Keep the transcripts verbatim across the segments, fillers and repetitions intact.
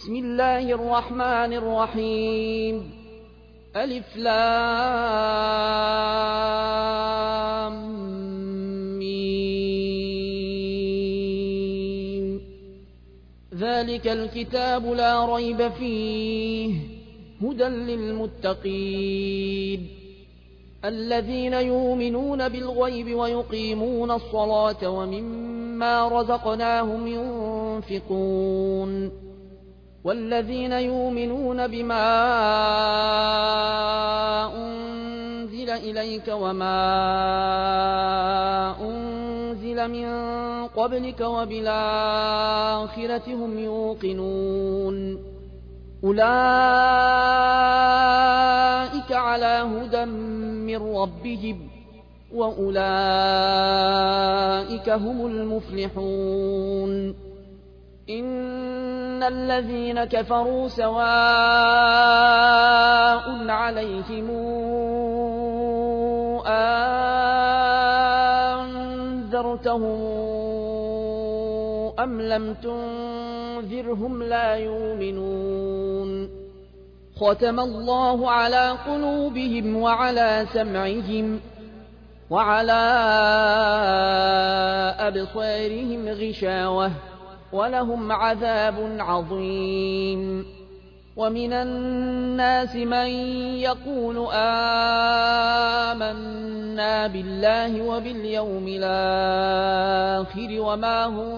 بسم الله الرحمن الرحيم ألف لام ميم ذلك الكتاب لا ريب فيه هدى للمتقين الذين يؤمنون بالغيب ويقيمون الصلاة ومما رزقناهم ينفقون والذين يؤمنون بما أنزل إليك وما أنزل من قبلك وبالآخرة هم يوقنون أولئك على هدى من ربهم وأولئك هم المفلحون إن الذين كفروا سواء عليهم أنذرتهم أم لم تنذرهم لا يؤمنون ختم الله على قلوبهم وعلى سمعهم وعلى أبصارهم غشاوة ولهم عذاب عظيم ومن الناس من يقول آمنا بالله وباليوم الآخر وما هم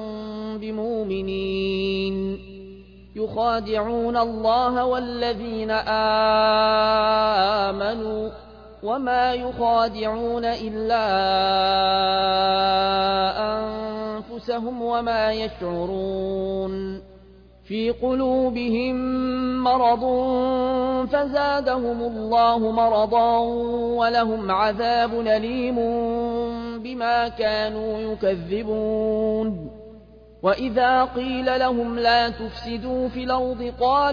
بمؤمنين يخادعون الله والذين آمنوا وما يخادعون إلا أنفسهم وما يشعرون في قلوبهم مرض فزادهم الله مرضا ولهم عذاب أليم بما كانوا يكذبون وإذا قيل لهم لا تفسدوا في الأرض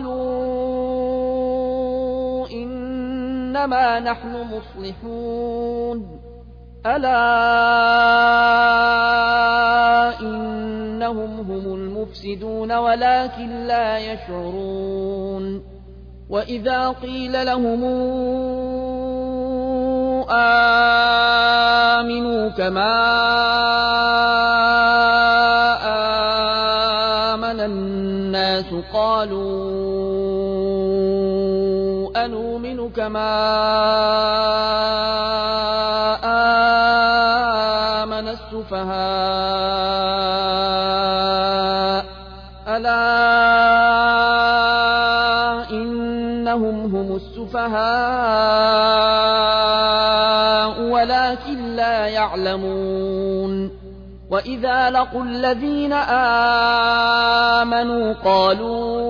قالوا إنما نحن مصلحون ألا إنهم هم المفسدون ولكن لا يشعرون وإذا قيل لهم آمنوا كما آمن الناس قالوا أنؤمن كما آمن السفهاء ألا إنهم هم السفهاء ولكن لا يعلمون وإذا لقوا الذين آمنوا قالوا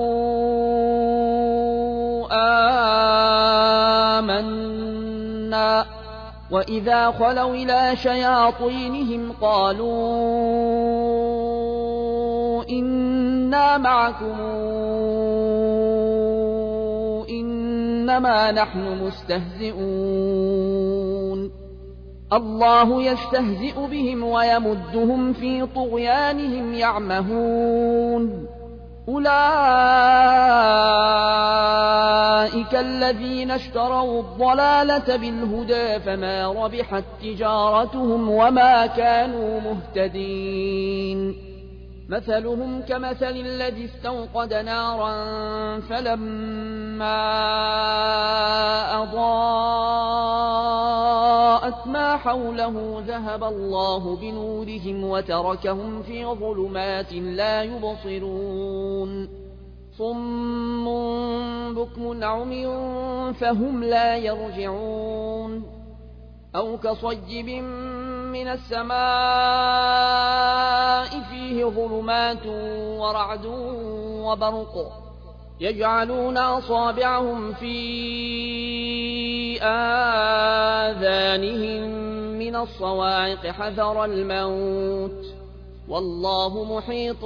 آمنا وإذا خلوا إلى شياطينهم قالوا إنا معكم إنما نحن مستهزئون الله يستهزئ بهم ويمدهم في طغيانهم يعمهون أولئك الذين اشتروا الضلالة بالهدى فما ربحت تجارتهم وما كانوا مهتدين مثلهم كمثل الذي استوقد نارا فلما أضاءت ما حوله ذهب الله بنورهم وتركهم في ظلمات لا يبصرون صم بكم عمي فهم لا يرجعون أو كصيب من السماء فيه ظلمات ورعد وبرق يجعلون أصابعهم في آذانهم من الصواعق حذر الموت والله محيط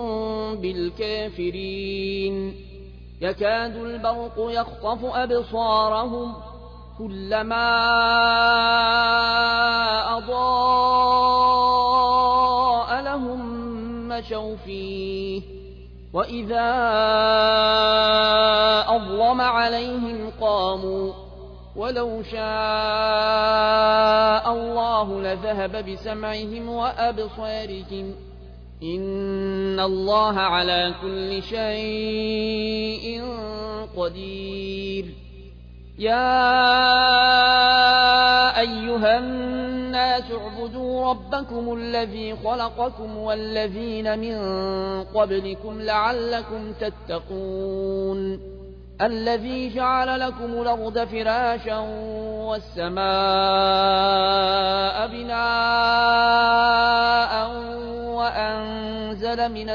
بالكافرين يكاد البرق يخطف أبصارهم كلما أضاء لهم مشوا فيه وإذا أظلم عليهم قاموا ولو شاء الله لذهب بسمعهم وأبصارهم إن الله على كل شيء قدير. يا أيها الناس اعبدوا ربكم الذي خلقكم والذين من قبلكم لعلكم تتقون الذي جعل لكم الأرض فراشا والسماء بناء وأنزل من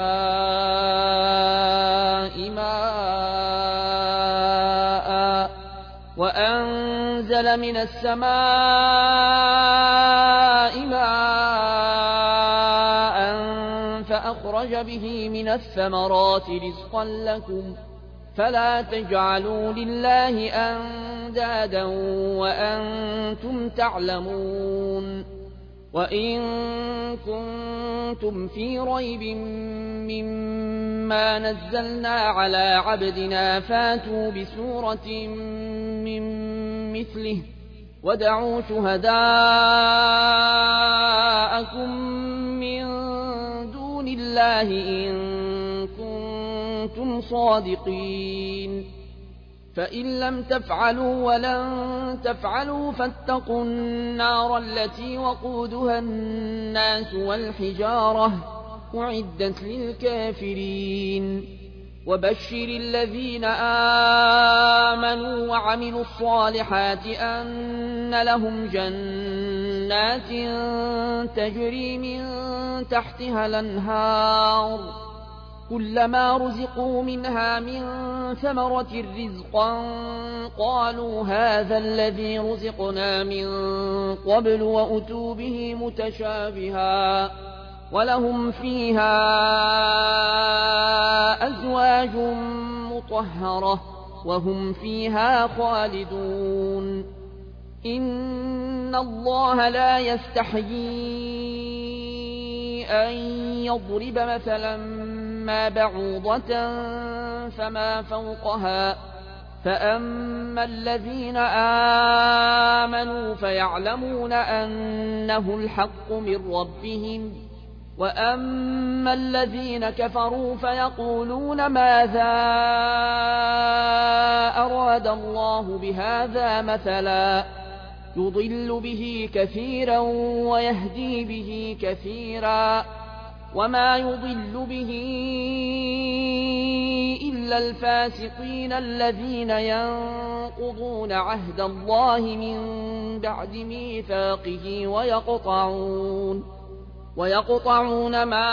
السماء ماء وأنزل من السماء ماء فأخرج به من الثمرات رزقا لكم فلا تجعلوا لله أندادا وأنتم تعلمون. وإن كنتم في ريب مما نزلنا على عبدنا فاتوا بسورة من مثله وادعوا شهداءكم من دون الله إن كنتم صادقين. فإن لم تفعلوا ولن تفعلوا فاتقوا النار التي وقودها الناس والحجارة أعدت للكافرين. وبشر الذين آمنوا وعملوا الصالحات أن لهم جنات تجري من تحتها الأنهار كلما رزقوا منها من ثمرة رزقا قالوا هذا الذي رزقنا من قبل وأتوا به متشابها ولهم فيها أزواج مطهرة وهم فيها خالدون. إن الله لا يستحيي أن يضرب مثلا ما بعوضة فما فوقها فأما الذين آمنوا فيعلمون أنه الحق من ربهم وأما الذين كفروا فيقولون ماذا أراد الله بهذا مثلا يضل به كثيرا ويهدي به كثيرا وما يضل به إلا الفاسقين الذين ينقضون عهد الله من بعد ميثاقه ويقطعون ويقطعون ما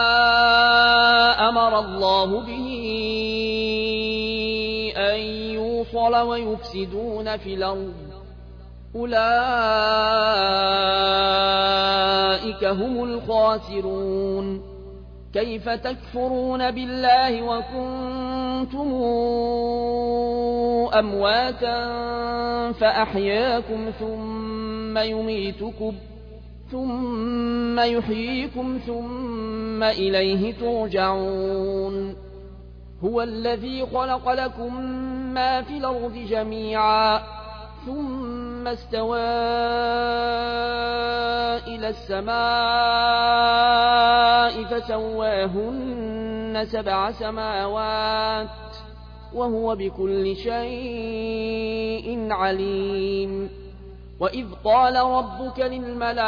أمر الله به أن يوصل ويفسدون في الأرض أولئك هم الخاسرون. كيف تكفرون بالله وكنتم أمواتا فأحياكم ثم يميتكم ثم يحييكم ثم إليه ترجعون. هو الذي خلق لكم ما في الأرض جميعا ثم استوى إلى السماء فسواهن سبع سماوات وهو بكل شيء عليم. وإذ قال ربك للملائكة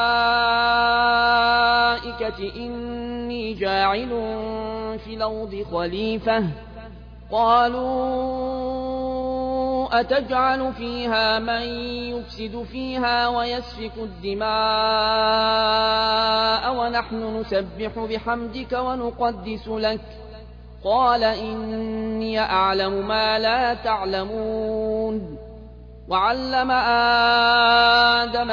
إني جاعل في الأرض خليفة قالوا أتجعل فيها من يفسد فيها ويسفك الدماء ونحن نسبح بحمدك ونقدس لك قال إني أعلم ما لا تعلمون. وعلم آدم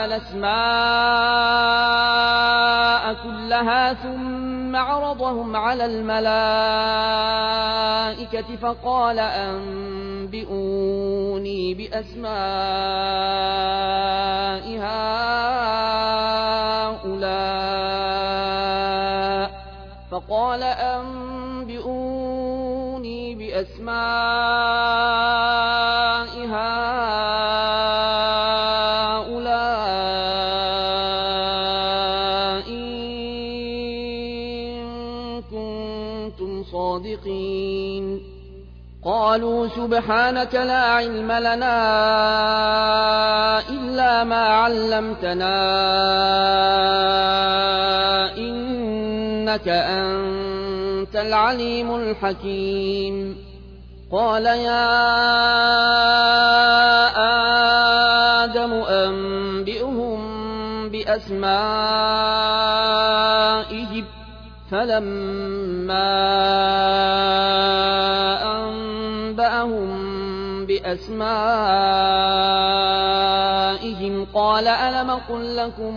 الأسماء كلها ثم عرضهم على الملائكة فقال أنبئوني بأسماء هؤلاء فقال أنبئوني بأسماء هؤلاء إن كنتم صادقين قالوا سبحانك لا علم لنا إلا ما علمتنا إنك أنت العليم الحكيم قال يا آدم أنبئهم بأسمائهم فلما أنبأهم بأسمائهم قال ألم قل لكم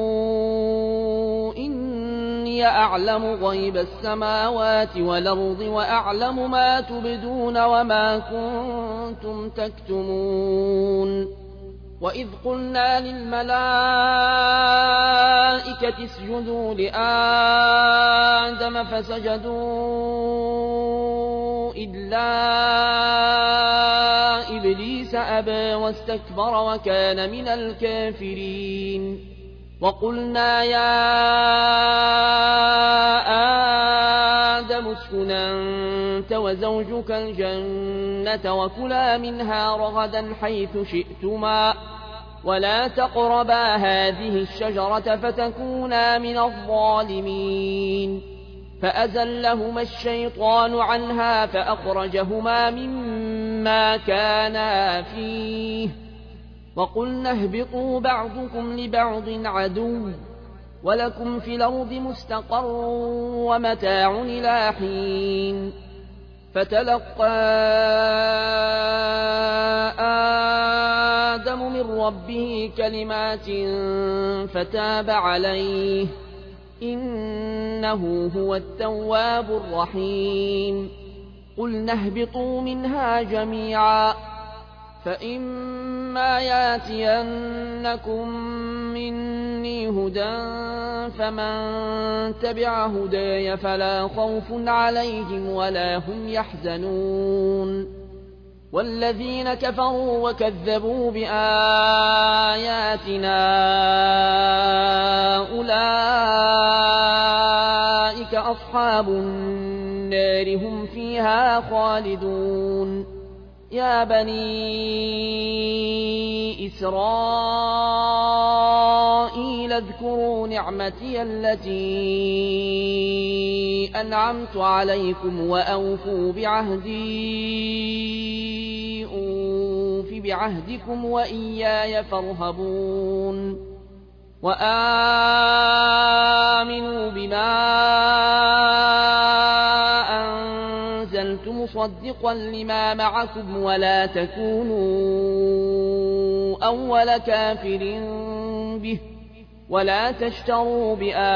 إني أعلم غيب السماوات والأرض وأعلم ما تبدون وما كنتم تكتمون وإذ قلنا للملائكة اسجدوا لآدم فسجدوا إلا إبليس أبى واستكبر وكان من الكافرين وقلنا يا آدم اسكن أنت وزوجك الجنة وكلا منها رغدا حيث شئتما ولا تقربا هذه الشجرة فتكونا من الظالمين فأزلهما الشيطان عنها فأخرجهما مما كانا فيه وقلنا اهبطوا بعضكم لبعض عدو ولكم في الأرض مستقر ومتاع إلى حين فتلقى آدم من ربه كلمات فتاب عليه إنه هو التواب الرحيم قلنا اهبطوا منها جميعا فإما ياتينكم مني هدى فمن تبع هداي فلا خوف عليهم ولا هم يحزنون والذين كفروا وكذبوا بآياتنا أولئك أصحاب النار هم فيها خالدون يا بني إسرائيل اذكروا نعمتي التي أنعمت عليكم وأوفوا بعهدي أوف بعهدكم وإياي فارهبون وآمنوا بما أنزلت مصدقا لما معكم ولا تكونوا أول كافر به ولا تشتروا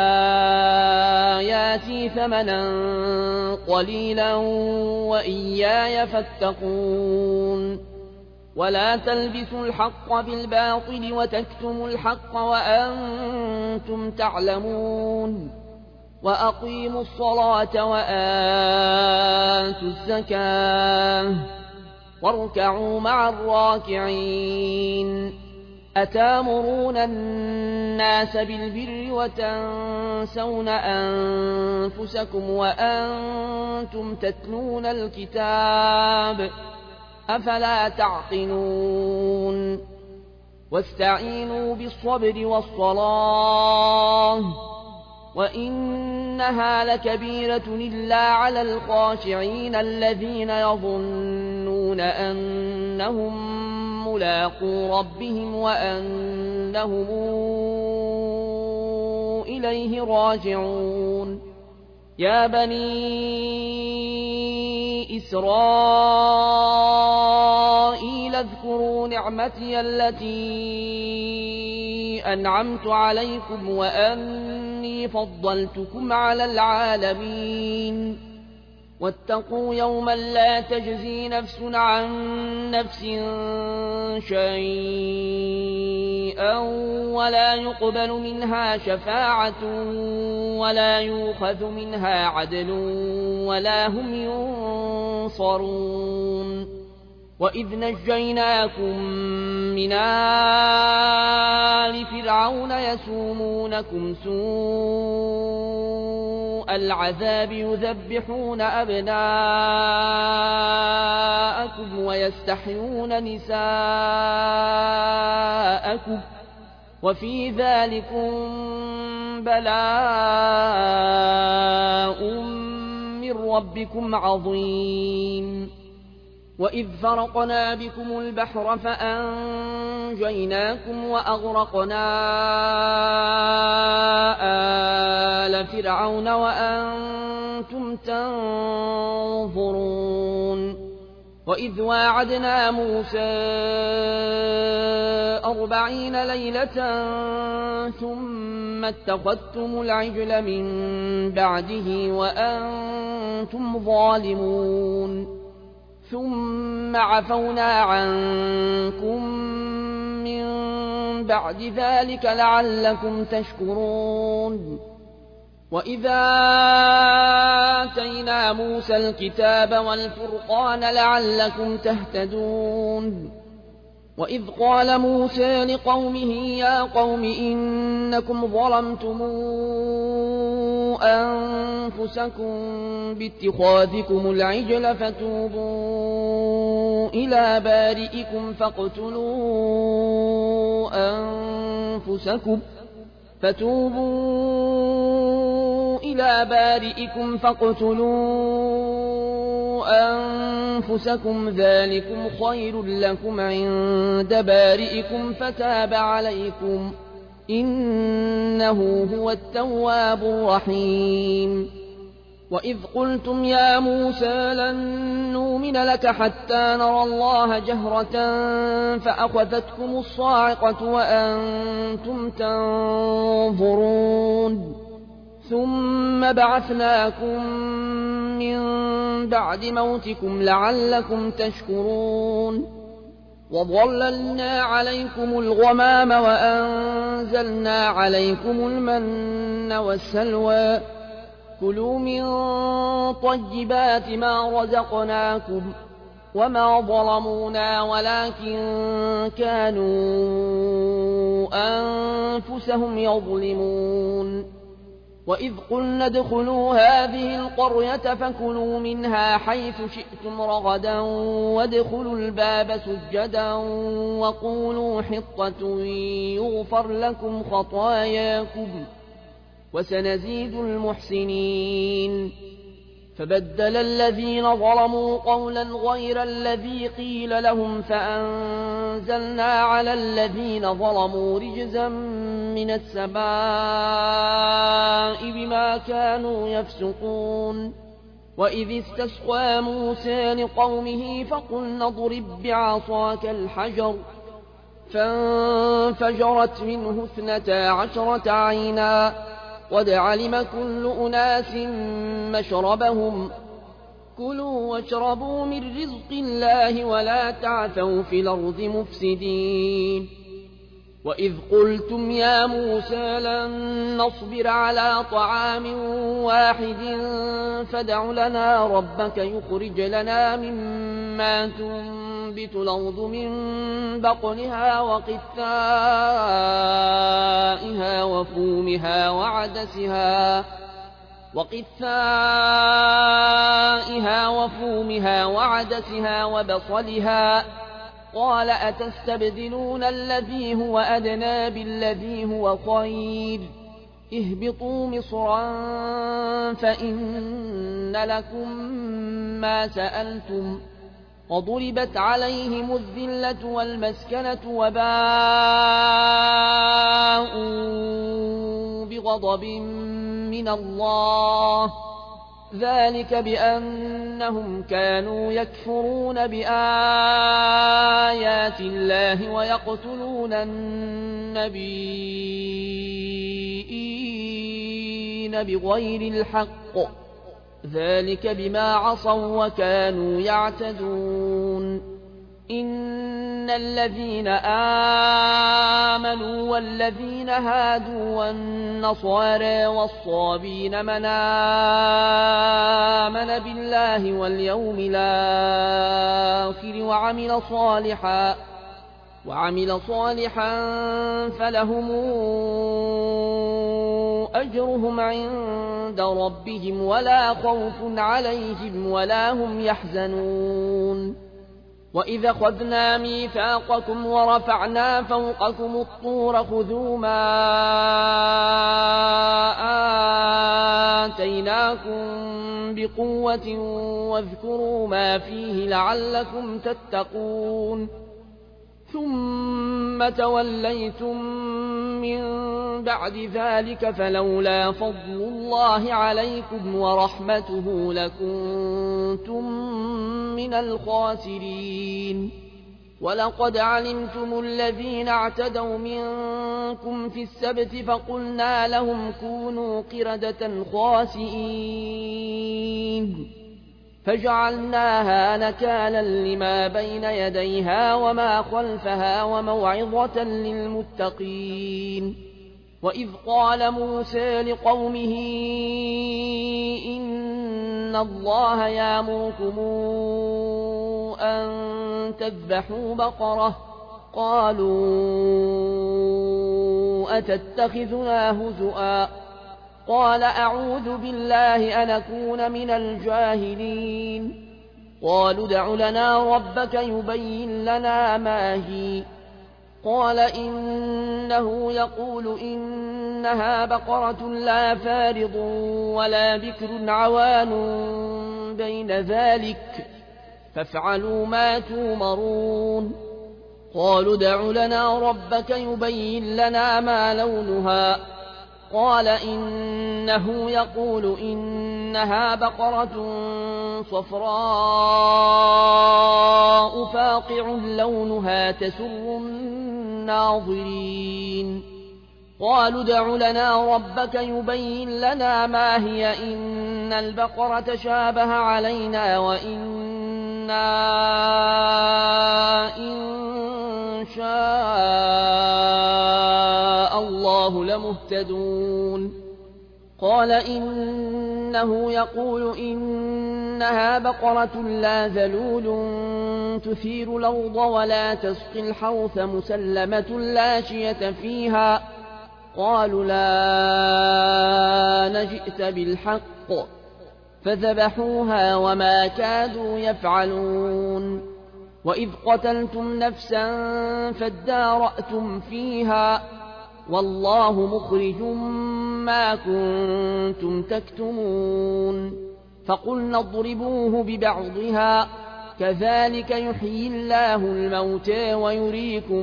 بآياتي ثمنا قليلا وإياي فاتقون ولا تلبسوا الحق بالباطل وتكتموا الحق وأنتم تعلمون وأقيموا الصلاة وآتوا الزكاة واركعوا مع الراكعين أتامرون الناس بالبر وتنسون أنفسكم وأنتم تتلون الكتاب أفلا تعقلون واستعينوا بالصبر والصلاة وإنها لكبيرة إلا على الخاشعين الذين يظنون أنهم ملاقو ربهم وأنهم إليه راجعون يا بني إسرائيل اذكروا نعمتي التي أنعمت عليكم وأني فضلتكم على العالمين واتقوا يوما لا تجزي نفس عن نفس شيئا ولا يقبل منها شفاعة ولا يؤخذ منها عدل ولا هم ينصرون تنصرون وإذ نجيناكم من آل فرعون يسومونكم سوء العذاب يذبحون أبناءكم ويستحيون نساءكم وفي ذلكم بلاء من ربكم عظيم وإذ فرقنا بكم البحر فأنجيناكم وأغرقنا آل فرعون وأنتم تنظرون وإذ واعدنا موسى أربعين ليلة ثم اتخذتم العجل من بعده وأنتم ظالمون ثم عفونا عنكم من بعد ذلك لعلكم تشكرون وإذا آتينا موسى الكتاب والفرقان لعلكم تهتدون وإذ قال موسى لقومه يا قوم إنكم ظلمتم أنفسكم باتخاذكم العجل فتوبوا إلى بارئكم فاقتلوا أنفسكم فتوبوا إلى بارئكم فاقتلوا أنفسكم ذلكم خير لكم عند بارئكم فتاب عليكم إنه هو التواب الرحيم وإذ قلتم يا موسى لن نؤمن لك حتى نرى الله جهرة فأخذتكم الصاعقة وأنتم تنظرون ثم بعثناكم من بعد موتكم لعلكم تشكرون وظللنا عليكم الغمام وأنزلنا عليكم المن والسلوى كلوا من طيبات ما رزقناكم وما ظلمونا ولكن كانوا أنفسهم يظلمون وإذ قلنا ادخلوا هذه القرية فكلوا منها حيث شئتم رغدا وادخلوا الباب سجدا وقولوا حطة يغفر لكم خطاياكم وسنزيد المحسنين فبدل الذين ظلموا قولا غير الذي قيل لهم فأنزلنا على الذين ظلموا رجزا من السماء بما كانوا يفسقون وإذ استسقى موسى لقومه فقلنا اضرب بعصاك الحجر فانفجرت منه اثنتا عشرة عينا قد علم كل أناس مشربهم كلوا واشربوا من رزق الله ولا تعثوا في الأرض مفسدين وإذ قلتم يا موسى لن نصبر على طعام واحد فادع لنا ربك يخرج لنا مما تنبت الأرض من بقلها وقثائها وفومها وعدسها وقثائها وفومها وعدسها وبصلها قال أتستبدلون الذي هو أدنى بالذي هو خير اهبطوا مصرا فإن لكم ما سألتم وضربت عليهم الذلة والمسكنة وباءوا بغضب من الله ذلك بأنهم كانوا يكفرون بآيات الله ويقتلون النبيين بغير الحق ذلك بما عصوا وكانوا يعتدون إن الذين آمنوا والذين هادوا والنصارى والصابين من آمن بالله واليوم الآخر وعمل صالحا وعمل صالحا فلهم أجرهم عند ربهم ولا خوف عليهم ولا هم يحزنون وإذا أخذنا ميثاقكم ورفعنا فوقكم الطور خذوا ما آتيناكم بقوة واذكروا ما فيه لعلكم تتقون ثم توليتم من بعد ذلك فلولا فضل الله عليكم ورحمته لكنتم من الخاسرين ولقد علمتم الذين اعتدوا منكم في السبت فقلنا لهم كونوا قردة خاسئين فجعلناها نكالا لما بين يديها وما خلفها وموعظة للمتقين وإذ قال موسى لقومه إن الله يأمركم أن تذبحوا بقرة قالوا أتتخذنا هزؤا قال أعوذ بالله أن أكون من الجاهلين قالوا ادع لنا ربك يبين لنا ما هي قال إنه يقول إنها بقرة لا فارض ولا بكر عوان بين ذلك فافعلوا ما تومرون قالوا ادع لنا ربك يبين لنا ما لونها قال إنه يقول إنها بقرة صفراء فاقع لونها تسر الناظرين قالوا ادع لنا ربك يبين لنا ما هي إن البقرة شابه علينا وإنا إن شاء الله لمهتدون قال إنه يقول إنها بقرة لا ذلول تثير الأرض ولا تسقي الحرث مسلمة لا شية فيها قالوا لا نجئت بالحق فذبحوها وما كادوا يفعلون وإذ قتلتم نفسا فادارأتم فيها والله مخرج ما كنتم تكتمون فقلنا اضربوه ببعضها كذلك يحيي الله الموتى ويريكم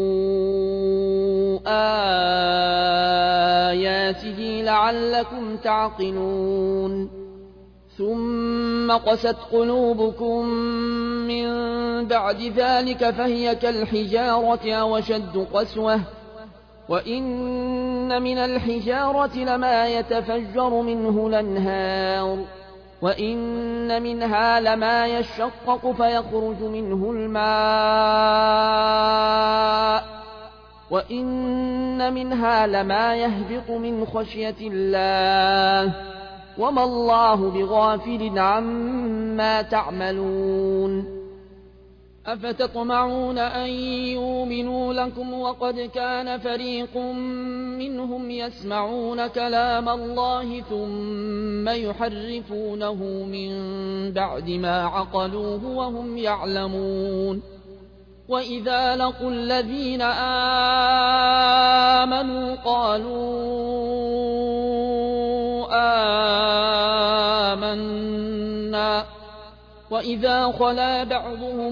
آياته لعلكم تعقلون ثم قست قلوبكم من بعد ذلك فهي كالحجارة أو أشد قسوة وإن من الحجارة لما يتفجر منه الأنهار وإن منها لما يشقق فيخرج منه الماء وإن منها لما يهبط من خشية الله وما الله بغافل عما تعملون أفتطمعون أن يؤمنوا لكم وقد كان فريق منهم يسمعون كلام الله ثم يحرفونه من بعد ما عقلوه وهم يعلمون وإذا لقوا الذين آمنوا قالوا آمنا وإذا خلا بعضهم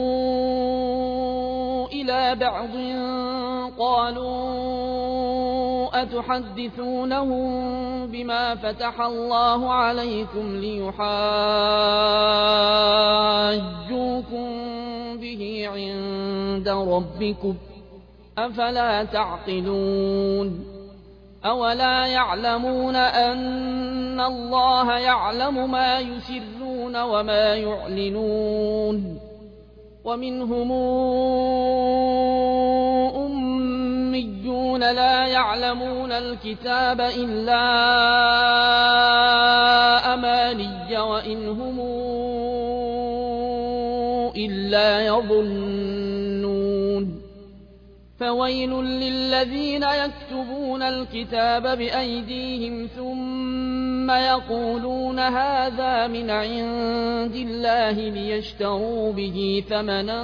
إلى بعض قالوا أتحدثونهم بما فتح الله عليكم ليحاجوكم به عند ربكم أفلا تعقلون أولا يعلمون أن الله يعلم ما يسرون وما يعلنون ومنهم أميون لا يعلمون الكتاب إلا أماني وإن هم إلا يظنون فويل للذين يكتبون الكتاب بأيديهم ثم يقولون هذا من عند الله ليشتروا به ثمنا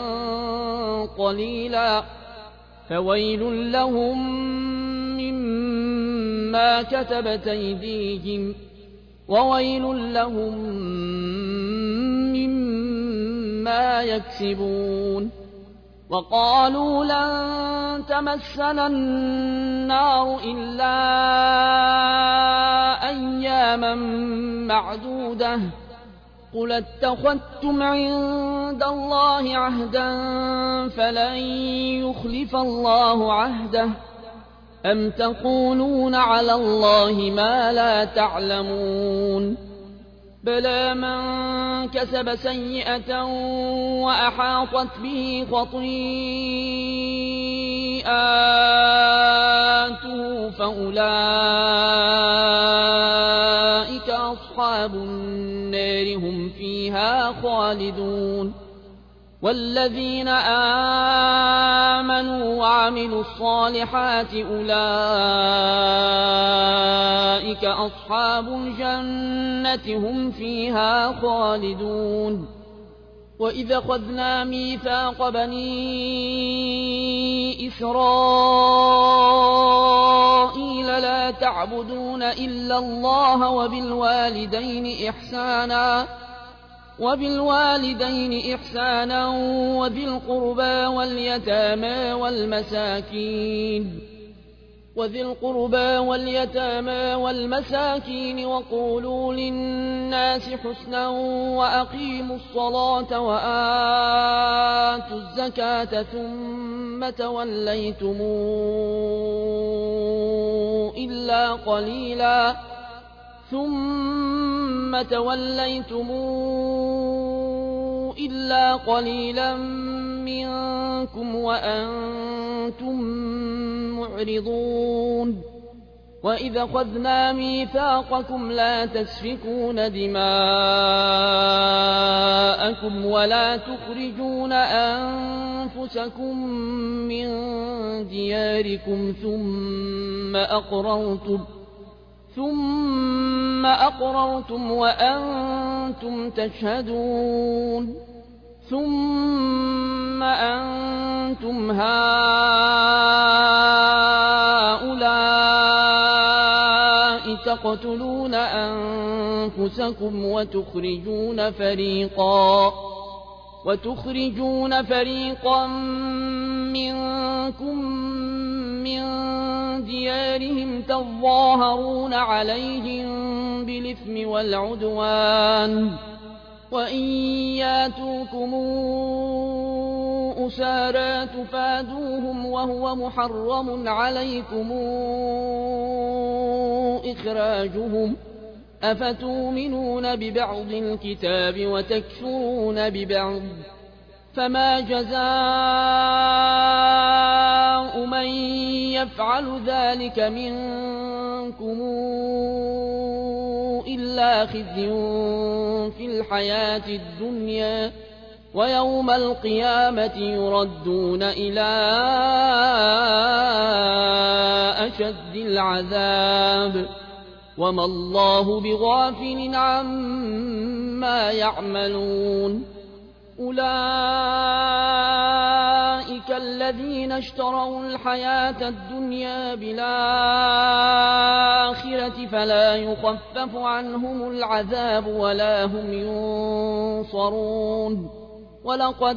قليلا فويل لهم مما كتبت أيديهم وويل لهم مما يكسبون وقالوا لن تمسنا النار إلا أياما معدودة قل اتخذتم عند الله عهدا فلن يخلف الله عهده أم تقولون على الله ما لا تعلمون بلى من كسب سيئة وأحاطت به خطيئاته فأولئك أصحاب النار هم فيها خالدون والذين آمنوا وعملوا الصالحات أولئك أصحاب الجنة هم فيها خالدون وإذا أخذنا ميثاق بني إسرائيل لا تعبدون إلا الله وبالوالدين إحسانا وبالوالدين إحسانا وذي القربى واليتامى والمساكين وذي القربى واليتامى والمساكين وقولوا للناس حسنا وأقيموا الصلاة وآتوا الزكاة ثم توليتم إلا قليلا ثم توليتم إلا قليلا منكم وأنتم معرضون وإذا أخذنا ميثاقكم لا تسفكون دماءكم ولا تخرجون أنفسكم من دياركم ثم أقررتم ثم أقررتم وأنتم تشهدون ثم أنتم هؤلاء تقتلون أنفسكم وتخرجون فريقا وتخرجون فريقا منكم من ديارهم تظاهرون عليهم بالإثم والعدوان وإن ياتوكم أسارى تفادوهم وهو محرم عليكم إخراجهم أفتؤمنون ببعض الكتاب وتكفرون ببعض فما جزاء من يفعل ذلك منكم إلا خزي في الحياة الدنيا ويوم القيامة يردون إلى أشد العذاب وما الله بغافل عما يعملون أولئك الذين اشتروا الحياة الدنيا بالآخرة فلا يخفف عنهم العذاب ولا هم ينصرون ولقد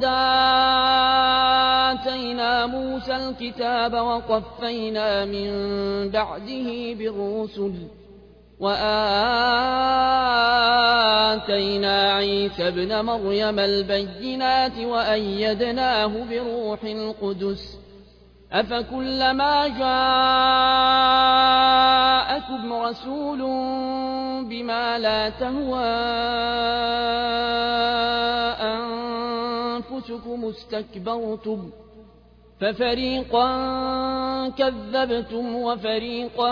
آتينا موسى الكتاب وقفينا من بعده بالرسل وآتينا عيسى ابن مريم البينات وأيدناه بروح القدس أفكلما جاءكم رسول بما لا تهوى أنفسكم استكبرتم ففريقا كذبتم وفريقا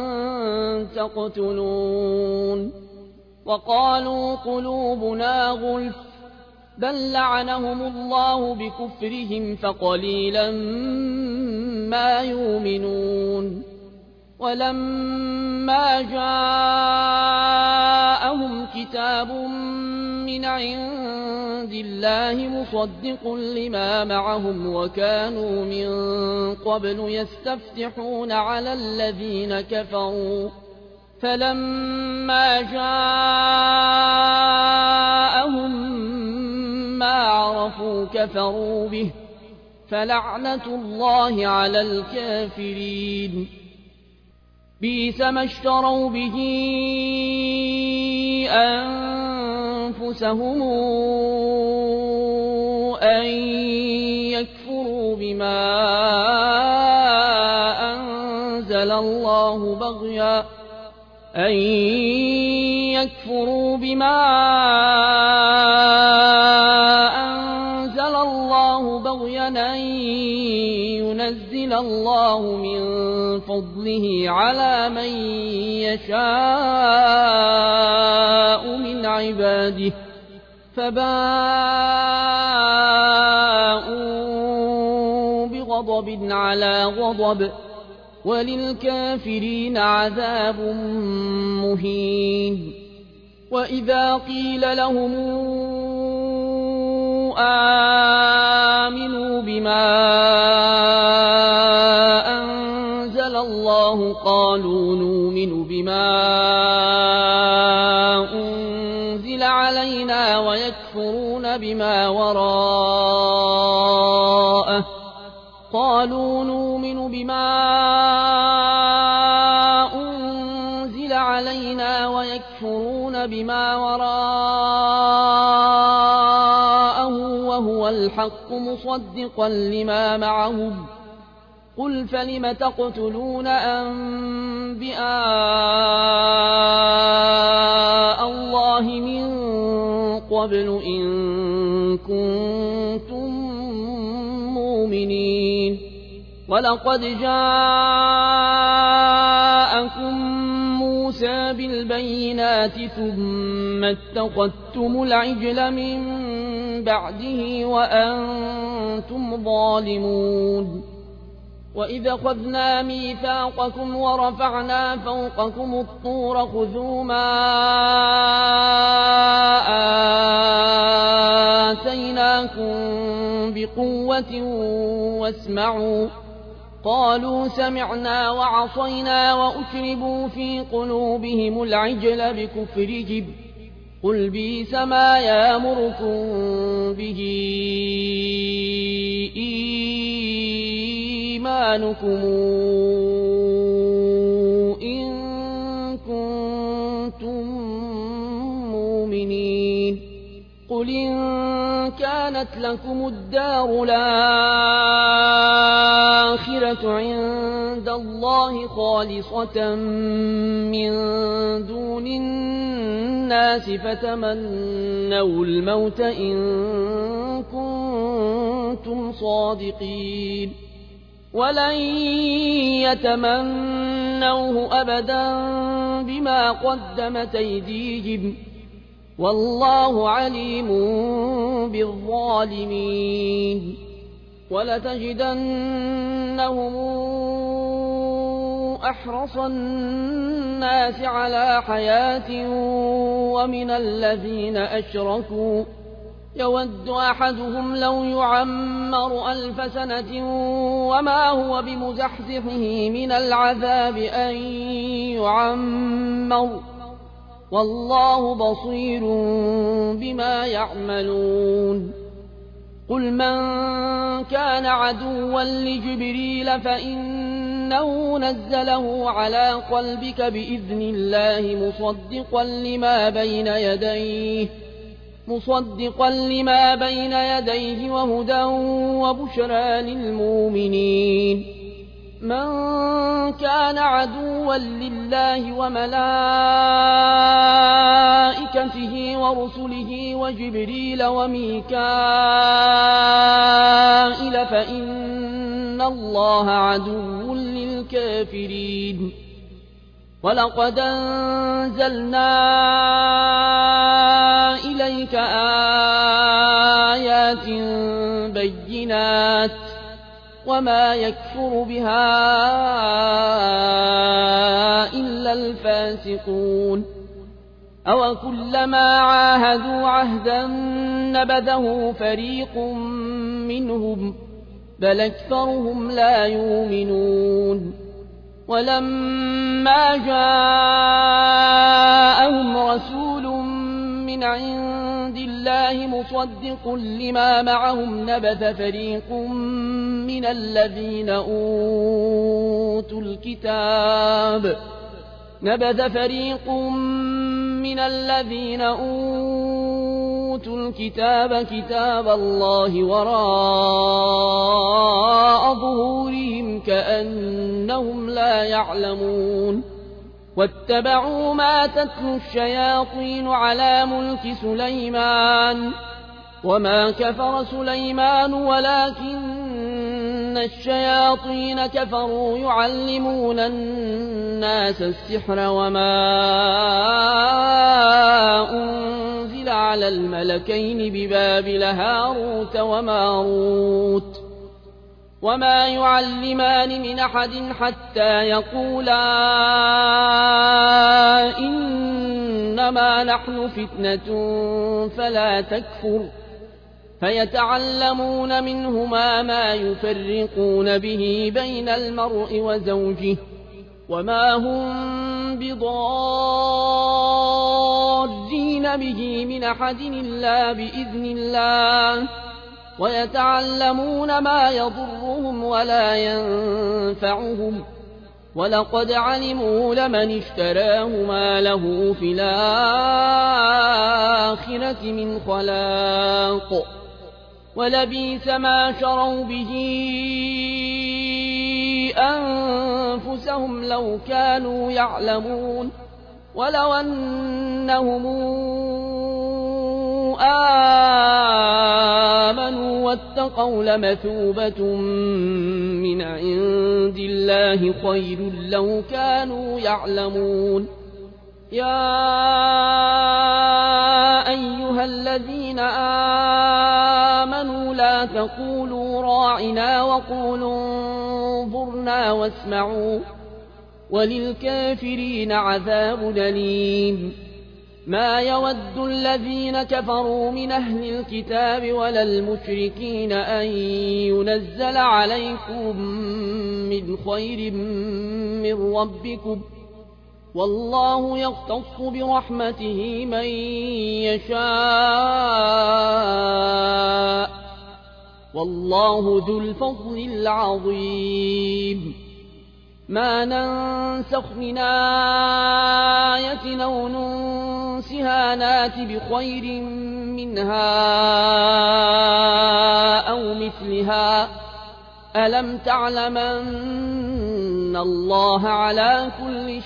تقتلون وقالوا قلوبنا غلف بل لعنهم الله بكفرهم فقليلا ما يؤمنون ولما جاءهم كتاب من عند الله مصدق لما معهم وكانوا من قبل يستفتحون على الذين كفروا فلما جاءهم ما عرفوا كفروا به فلعنة الله على الكافرين بئس ما اشتروا به أنفسهم أن يكفروا بما أنزل الله بغيا أن يكفروا بما أنزل الله بغيا أن ينزل الله من فضله على من يشاء من عباده فباءوا بغضب على غضب وللكافرين عذاب مهين وإذا قيل لهم آمنوا بما أنزل الله قالوا نؤمن بما أنزل علينا ويكفرون بما وراءه قالوا نؤمن بما أنزل علينا ويكفرون بما وراءه وهو الحق مصدقا لما معهم قل فلم تقتلون أنبياء الله من قبل إن كنتم مؤمنين ولقد جاءكم موسى بالبينات ثم اتخذتم العجل من بعده وأنتم ظالمون وإذ أخذنا ميثاقكم ورفعنا فوقكم الطور خذوا ما آتيناكم بقوة واسمعوا قالوا سمعنا وعصينا وأشربوا في قلوبهم العجل بكفرهم قل بئس ما يأمركم به إيمانكم إن كنتم مؤمنين قل إن كانت لكم الدار الآخرة عند الله خالصة من دون الناس فتمنوا الموت إن كنتم صادقين ولن يتمنوه أبدا بما قدمت أيديهم والله عليم بالظالمين ولتجدنهم أحرص الناس على حياة ومن الذين أشركوا يود أحدهم لو يعمر ألف سنة وما هو بمزحزحه من العذاب أن يعمر والله بصير بما يعملون قل من كان عدوا لجبريل فإنه نزله على قلبك بإذن الله مصدقا لما بين يديه مصدقا لما بين يديه وهدى وبشرى للمؤمنين من كان عدوا لله وملائكته ورسله وجبريل وميكائيل فإن الله عدو للكافرين ولقد أنزلنا إليك آيات بينات وما يكفر بها إلا الفاسقون أو كلما عاهدوا عهدا نبذه فريق منهم بل أكثرهم لا يؤمنون ولما جاءهم رسول من عند الله مصدق لما معهم نبذ فريق من الذين أوتوا الكتاب نبذ فريق من الذين أوتوا الكتاب كتاب الله وراء ظهورهم كأنهم لا يعلمون واتبعوا ما تتلو الشياطين على ملك سليمان وما كفر سليمان ولكن الشياطين كفروا يعلمون الناس السحر وما أنزل على الملكين ببابل هاروت وماروت وما يعلمان من أحد حتى يقولا إنما نحن فتنة فلا تكفر فيتعلمون منهما ما يفرقون به بين المرء وزوجه وما هم بضارين به من أحد إلا بإذن الله ويتعلمون ما يضرهم ولا ينفعهم ولقد علموا لمن اشتراه ما له في الآخرة من خلاق ولبئس ما شروا به أنفسهم لو كانوا يعلمون ولو أنهم آمنوا واتقوا لمثوبة من عند الله خير لو كانوا يعلمون يا أيها الذين آمنوا لا تقولوا راعنا وقولوا انظرنا واسمعوا وللكافرين عذاب أليم ما يود الذين كفروا من أهل الكتاب ولا المشركين أن ينزل عليكم من خير من ربكم والله يختص برحمته من يشاء والله ذو الفضل العظيم ما ننسخ من آية أو ننسها نات بخير منها أو مثلها ألم تعلم أن الله على كل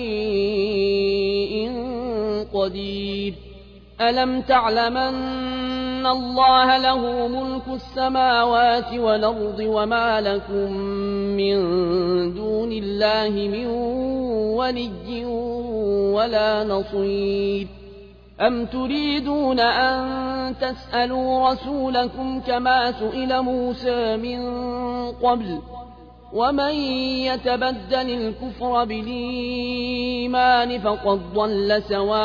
شيء قدير ألم تعلم أن الله له ملك السماوات والأرض وما لكم من دون الله من ولي ولا نصير أم تريدون أن تسألوا رسولكم كما سئل موسى من قبل ومن يتبدل الكفر بالإيمان فقد ضل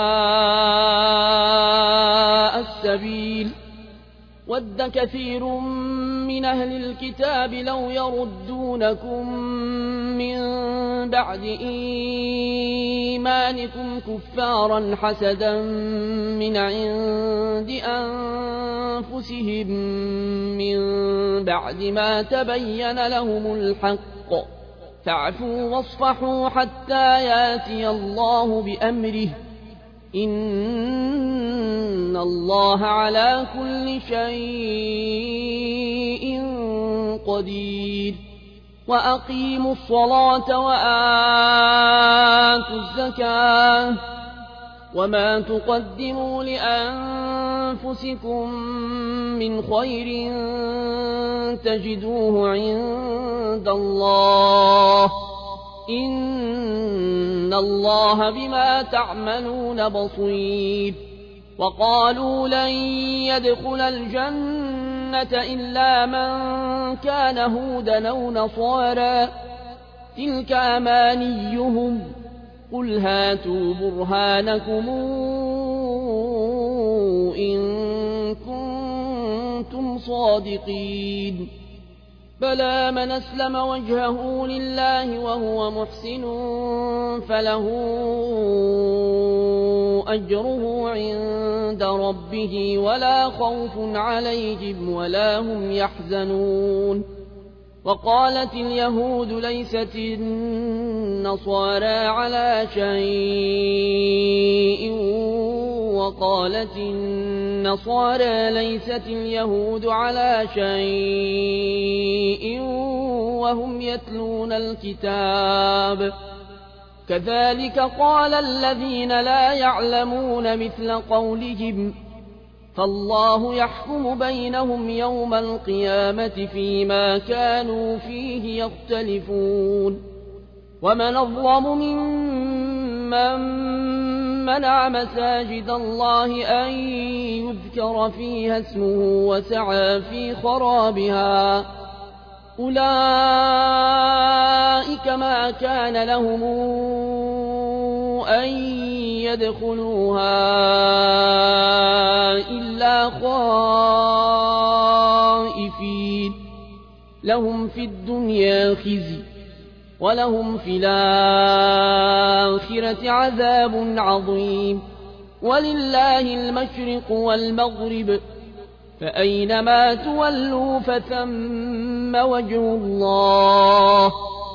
سواء السبيل ود كثير من أهل الكتاب لو يردونكم من بعد إيمانكم كفارا حسدا من عند أنفسهم من بعد ما تبين لهم الحق فاعفوا واصفحوا حتى ياتي الله بأمره إن الله على كل شيء قدير وأقيموا الصلاة وآتوا الزكاة وما تقدموا لأنفسكم من خير تجدوه عند الله إن الله بما تعملون بصير. وقالوا لن يدخل الجنة إلا من كان هودا أو نصارى تلك أمانيهم قل هاتوا برهانكم إن كنتم صادقين. بلى من أسلم وجهه لله وهو محسن فله أجره عند ربه ولا خوف عليهم ولا هم يحزنون. وقالت اليهود ليست النصارى على شيء وقالت النصارى ليست اليهود على شيء وهم يتلون الكتاب كذلك قال الذين لا يعلمون مثل قولهم فالله يحكم بينهم يوم القيامة فيما كانوا فيه يختلفون. ومن أظلم ممن منع مساجد الله أن يذكر فيها اسمه وسعى في خرابها أولئك ما كان لهم أن يدخلوها إلا خائفين لهم في الدنيا خزي ولهم في الآخرة عذاب عظيم. ولله المشرق والمغرب فأينما تولوا فثم وجه الله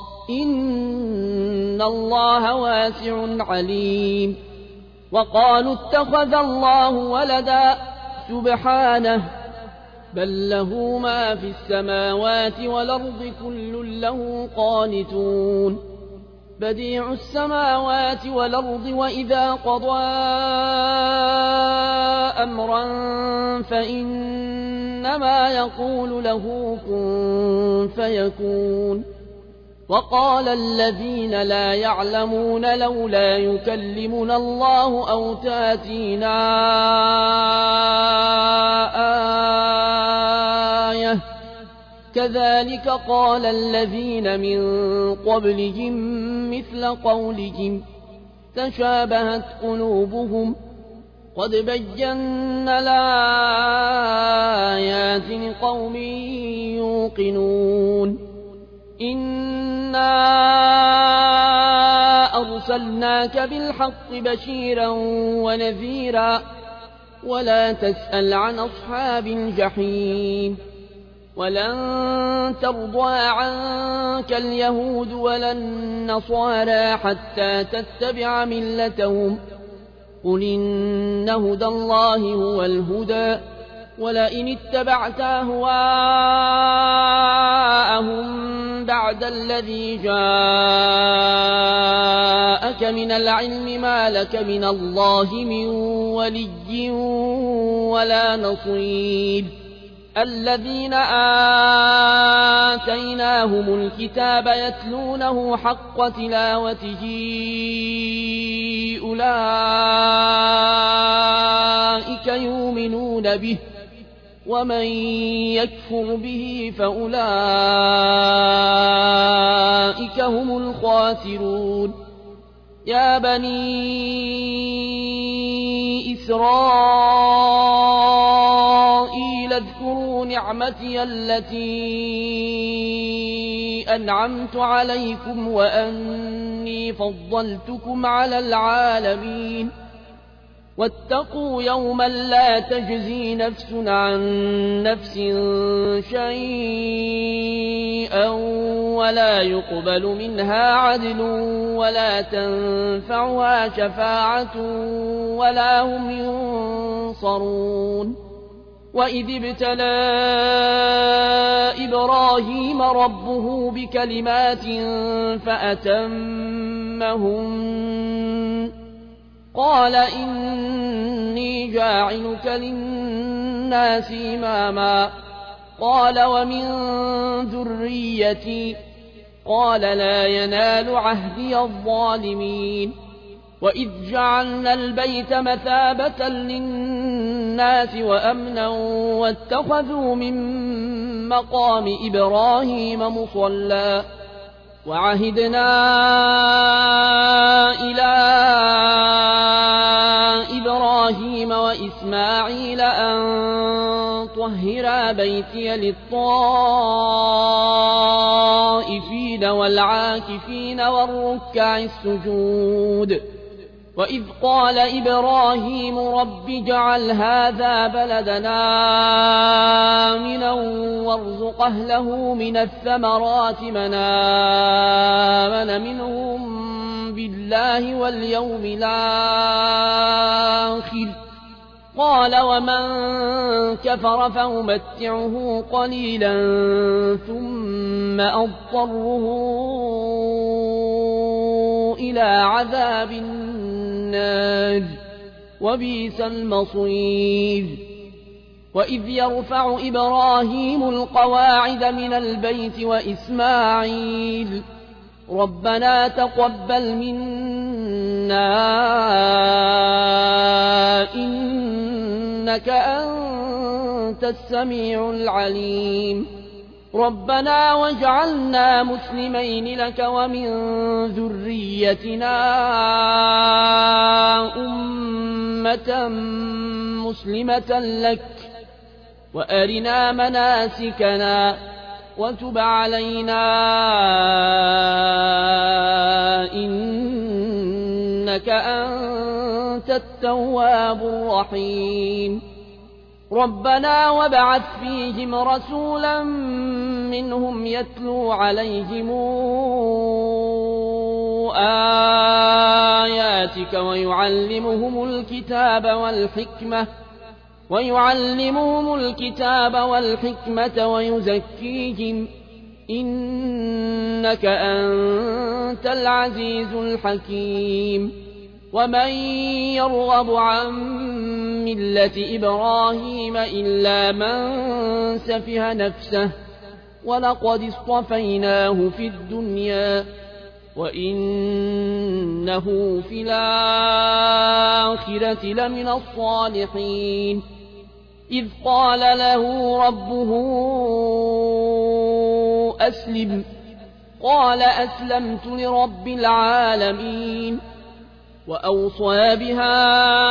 إن الله واسع عليم. وقالوا اتخذ الله ولدا سبحانه بل له ما في السماوات والأرض كل له قانتون. بديع السماوات والأرض وإذا قضى أمرا فإنما يقول له كن فيكون. وقال الذين لا يعلمون لولا يكلمنا الله أو تاتينا آية كذلك قال الذين من قبلهم مثل قولهم تشابهت قلوبهم قد بينا الآيات لقوم يوقنون. إنا أرسلناك بالحق بشيرا ونذيرا ولا تسأل عن أصحاب الجحيم. ولن ترضى عنك اليهود ولا النصارى حتى تتبع ملتهم قل إن هدى الله هو الهدى ولئن اتبعت أهواءهم بعد الذي جاءك من العلم ما لك من الله من ولي ولا نصير. الذين آتيناهم الكتاب يتلونه حق تلاوته أولئك يؤمنون به ومن يكفر به فأولئك هم الخاسرون. يا بني إسرائيل اذكروا نعمتي التي أنعمت عليكم وأني فضلتكم على العالمين. واتقوا يوما لا تجزي نفس عن نفس شيئا ولا يقبل منها عدل ولا تنفعها شفاعة ولا هم ينصرون. وإذ ابتلى إبراهيم ربه بكلمات فأتمهن قال إني جاعلك للناس إماما قال ومن ذريتي قال لا ينال عهدي الظالمين وإذ جعلنا البيت مثابة للناس وأمنا واتخذوا من مقام إبراهيم مصلى وعهدنا إلى إبراهيم وإسماعيل أن طهرا بيتي للطائفين والعاكفين والركع السجود وإذ قال إبراهيم رب اجعل هذا بلدنا آمنا وارزق أهله من الثمرات من آمن منهم بالله واليوم الآخر قال ومن كفر فأمتعه قليلا ثم أضطره إلى عذاب النار وبئس المصير وإذ يرفع إبراهيم القواعد من البيت وإسماعيل ربنا تقبل منا إنك أنت السميع العليم ربنا واجعلنا مسلمين لك ومن ذريتنا أمة مسلمة لك وأرنا مناسكنا وتب علينا إنك أنت التواب الرحيم ربنا وابعث فيهم رسولا منهم يتلو عليهم آياتك ويعلمهم الكتاب والحكمة ويعلمهم الكتاب والحكمة ويزكيهم إنك أنت العزيز الحكيم ومن يرغب عن ملة إبراهيم إلا من سفه نفسه ولقد اصطفيناه في الدنيا وإنه في الآخرة لمن الصالحين إذ قال له ربه أسلم قال أسلمت لرب العالمين وأوصى بها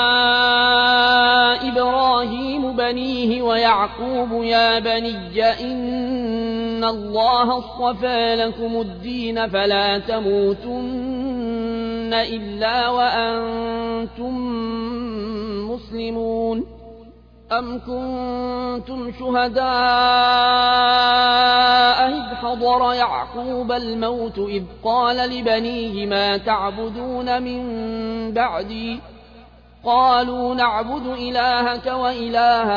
إبراهيم بنيه ويعقوب يا بني إن الله اصطفى لكم الدين فلا تموتن إلا وأنتم مسلمون أم كنتم شهداء إذ حضر يعقوب الموت إذ قال لبنيه ما تعبدون من بعدي قالوا نعبد إلهك وإله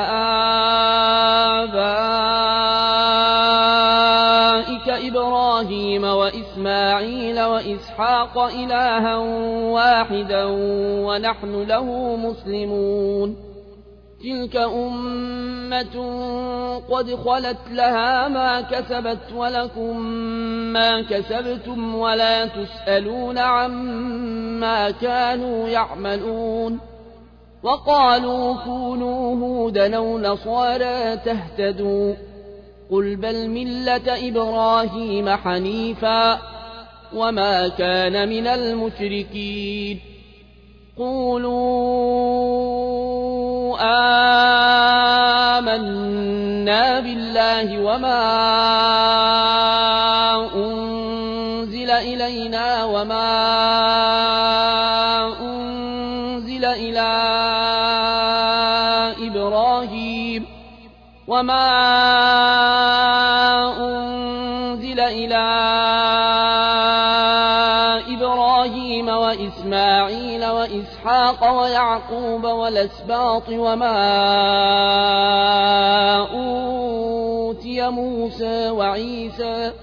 آبائك إبراهيم وإسماعيل وإسحاق إلها واحدا ونحن له مسلمون تلك أمة قد خلت لها ما كسبت ولكم ما كسبتم ولا تسألون عما كانوا يعملون وقالوا كونوا هودا أو نصارى تهتدوا قل بل ملة إبراهيم حنيفا وما كان من المشركين قولوا آمنا بالله وما أنزل إلينا وما أنزل إلى إبراهيم وما أنزل إلى إبراهيم وإسماعيل وإسحاق ويعقوب والأسباط وما أوتي موسى وعيسى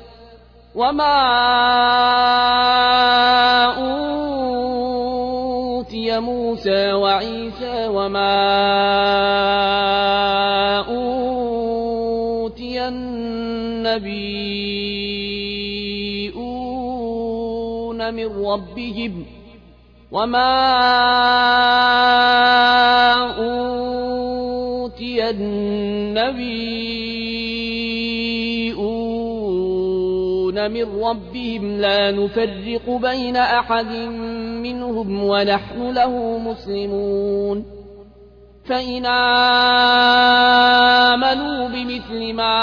وما أوتي موسى وعيسى وما أوتي النبيون من ربهم وما أوتي النبيون من ربهم لا نفرق بين أحد منهم ونحن له مسلمون فإن آمنوا بمثل ما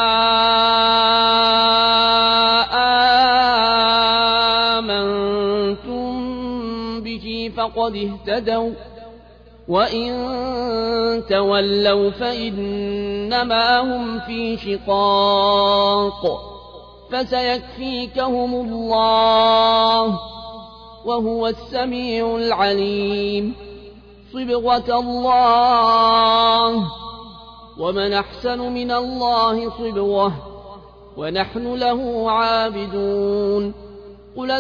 آمنتم به فقد اهتدوا وإن تولوا فإنما هم في شقاق فسيكفيكهم الله وهو السميع العليم صبغة الله ومن أحسن من الله صبغة ونحن له عابدون قل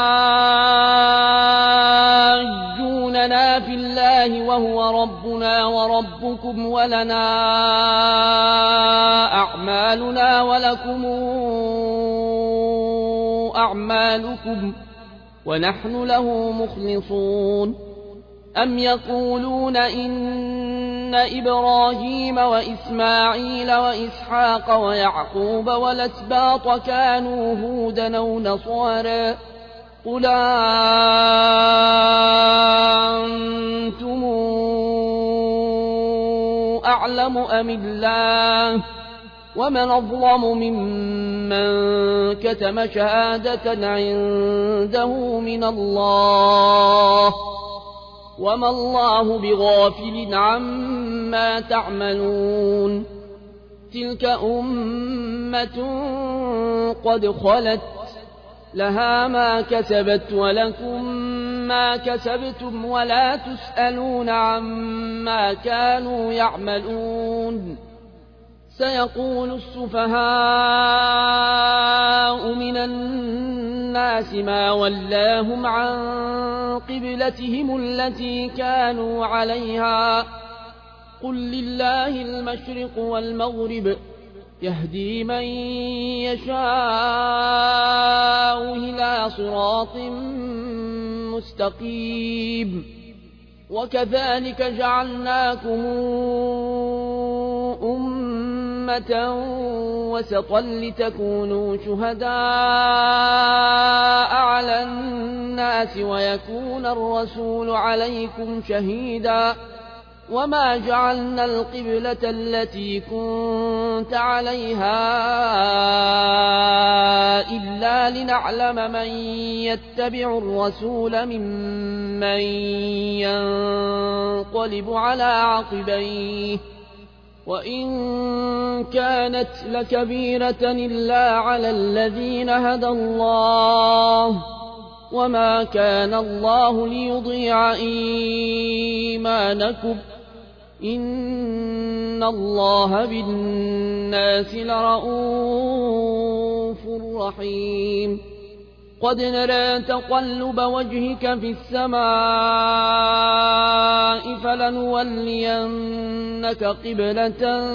تحاجوننا في الله وهو ربنا وربكم ولنا أعمالنا ولكم أعمالكم ونحن له مخلصون أم يقولون إن إبراهيم وإسماعيل وإسحاق ويعقوب والأسباط كانوا هودا أو نصارى قل أنتم أعلم أم الله ومن أظلم ممن كتم شهادة عنده من الله وما الله بغافل عما تعملون تلك أمة قد خلت لها ما كسبت ولكم ما كسبتم ولا تسألون عما كانوا يعملون سيقول السفهاء من الناس ما ولاهم عن قبلتهم التي كانوا عليها قل لله المشرق والمغرب يهدي من يشاء إلى صراط مستقيم وكذلك جعلناكم أمة وسطا لتكونوا شهداء على الناس ويكون الرسول عليكم شهيدا وما جعلنا القبلة التي كنت عليها إلا لنعلم من يتبع الرسول ممن ينقلب على عقبيه وإن كانت لكبيرة إلا على الذين هدى الله وما كان الله ليضيع إيمانكم إن الله بالناس لرءوف رحيم قد نرى تقلب وجهك في السماء فلنولينك قبلة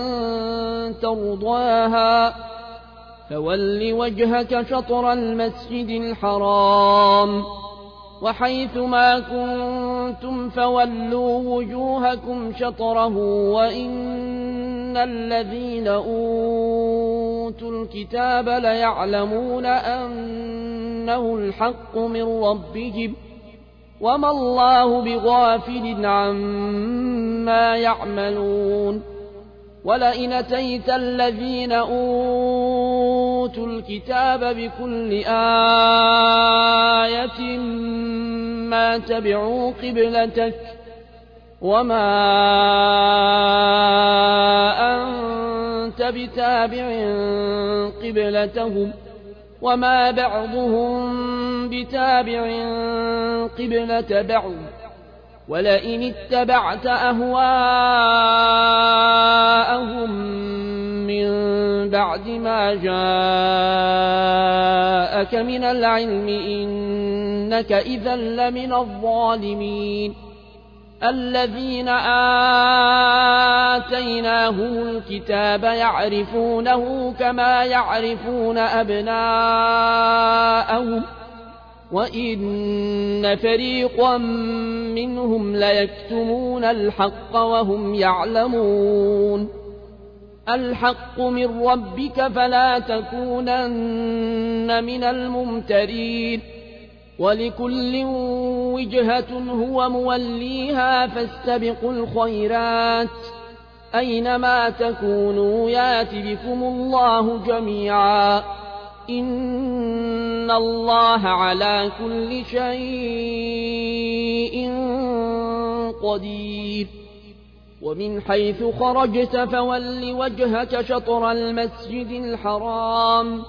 ترضاها فول وجهك شطر المسجد الحرام وحيث ما كنتم فولوا وجوهكم شطره وإن الذين أوتوا الكتاب ليعلمون أنه الحق من ربهم وما الله بغافل عما يعملون ولئن أتيت الذين أوتوا الكتاب بكل آية ما تبعوا قبلتك وما أنت بتابع قبلتهم وما بعضهم بتابع قبلة بعض ولئن اتبعت أهواءهم من بعد ما جاءك من العلم إنك إذا لمن الظالمين الذين آتيناهم الكتاب يعرفونه كما يعرفون أبناءهم وإن فريقا منهم ليكتمون الحق وهم يعلمون الحق من ربك فلا تكونن من الممترين ولكل وجهة هو موليها فاستبقوا الخيرات أينما تكونوا يات بكم الله جميعا إن الله على كل شيء قدير ومن حيث خرجت فول وجهك شطر المسجد الحرام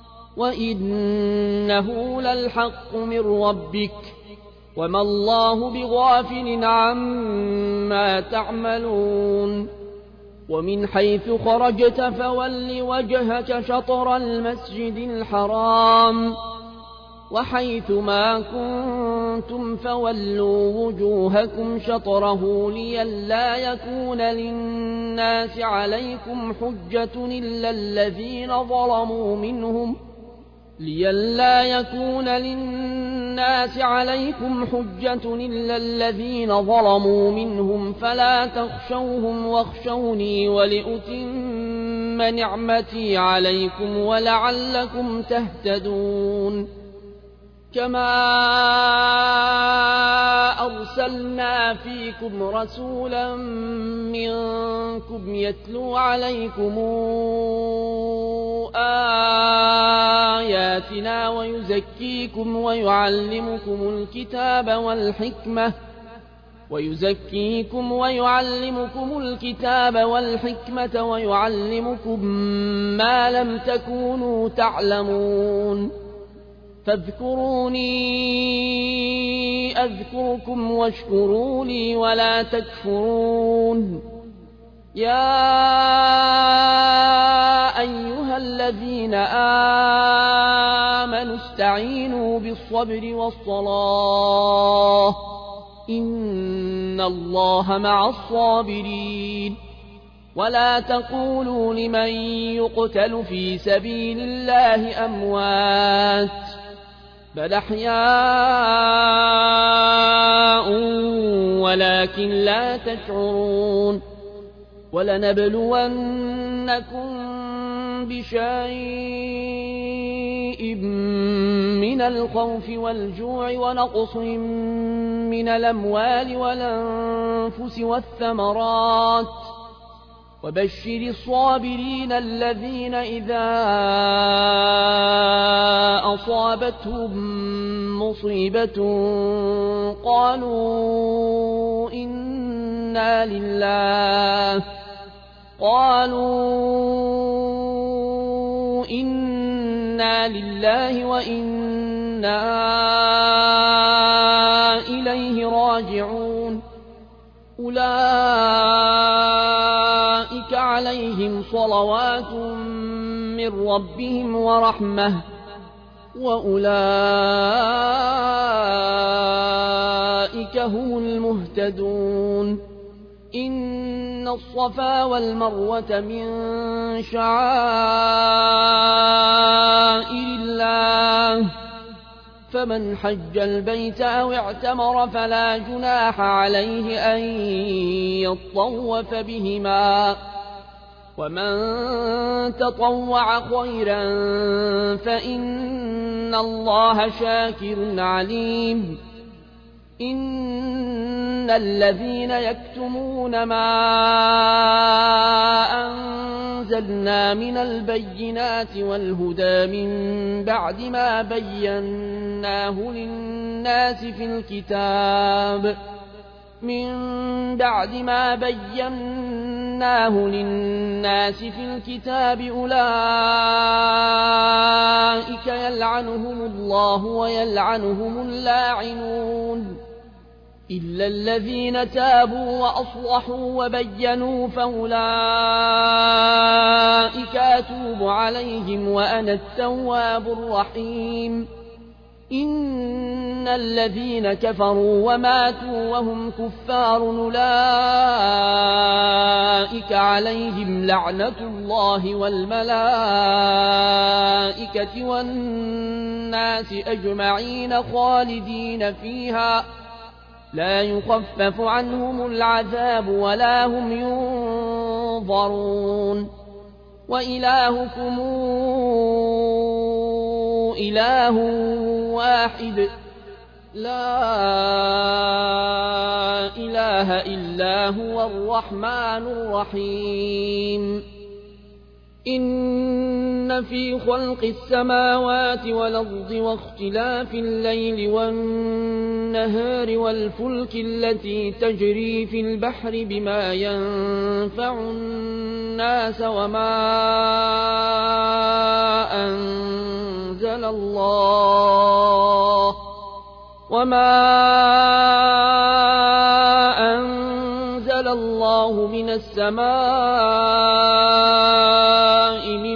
وإنه للحق من ربك وما الله بغافل عما تعملون ومن حيث خرجت فول وجهك شطر المسجد الحرام وحيث ما كنتم فولوا وجوهكم شطره لئلا يكون للناس عليكم حجة إلا الذين ظلموا منهم لئلا يكون للناس عليكم حجة إلا الذين ظلموا منهم فلا تخشوهم واخشوني ولأتم نعمتي عليكم ولعلكم تهتدون كما أرسلنا فيكم رسولا منكم يتلو عليكم آياتنا ويزكيكم ويعلمكم الكتاب والحكمة ويزكيكم ويعلمكم الكتاب والحكمة ويعلمكم ما لم تكونوا تعلمون فاذكروني أذكركم واشكروا لي ولا تكفرون يا أيها الذين آمنوا استعينوا بالصبر والصلاة إن الله مع الصابرين ولا تقولوا لمن يقتل في سبيل الله أموات بل أحياء ولكن لا تشعرون ولنبلونكم بشيء من الخوف والجوع ونقص من الأموال والأنفس والثمرات وبشر الصابرين الذين إذا أصابتهم مصيبة قالوا إنا لله قالوا إنا لله وإنا إليه راجعون أولئك عليهم صلوات من ربهم ورحمة وأولئك هم المهتدون إن الصفا والمروة من شعائر الله فمن حج البيت أو اعتمر فلا جناح عليه أن يطوف بهما ومن تطوع خيرا فإن الله شاكر عليم إن الذين يكتمون ما أنزلنا من البينات والهدى من بعد ما بيناه للناس في الكتاب من بعد ما بيناه للناس في الكتاب أولئك يلعنهم الله ويلعنهم اللاعنون إلا الذين تابوا وأصلحوا وبينوا فأولئك أتوب عليهم وأنا التواب الرحيم إن الذين كفروا وماتوا وهم كفار أولئك عليهم لعنة الله والملائكة والناس أجمعين خالدين فيها لا يخفف عنهم العذاب ولا هم ينظرون وإلهكم إله واحد لا إله إلا هو الرحمن الرحيم إن في خلق السماوات والأرض واختلاف الليل والنهار والفلك التي تجري في البحر بما ينفع الناس وما أنزل الله وما أنزل الله من السماء من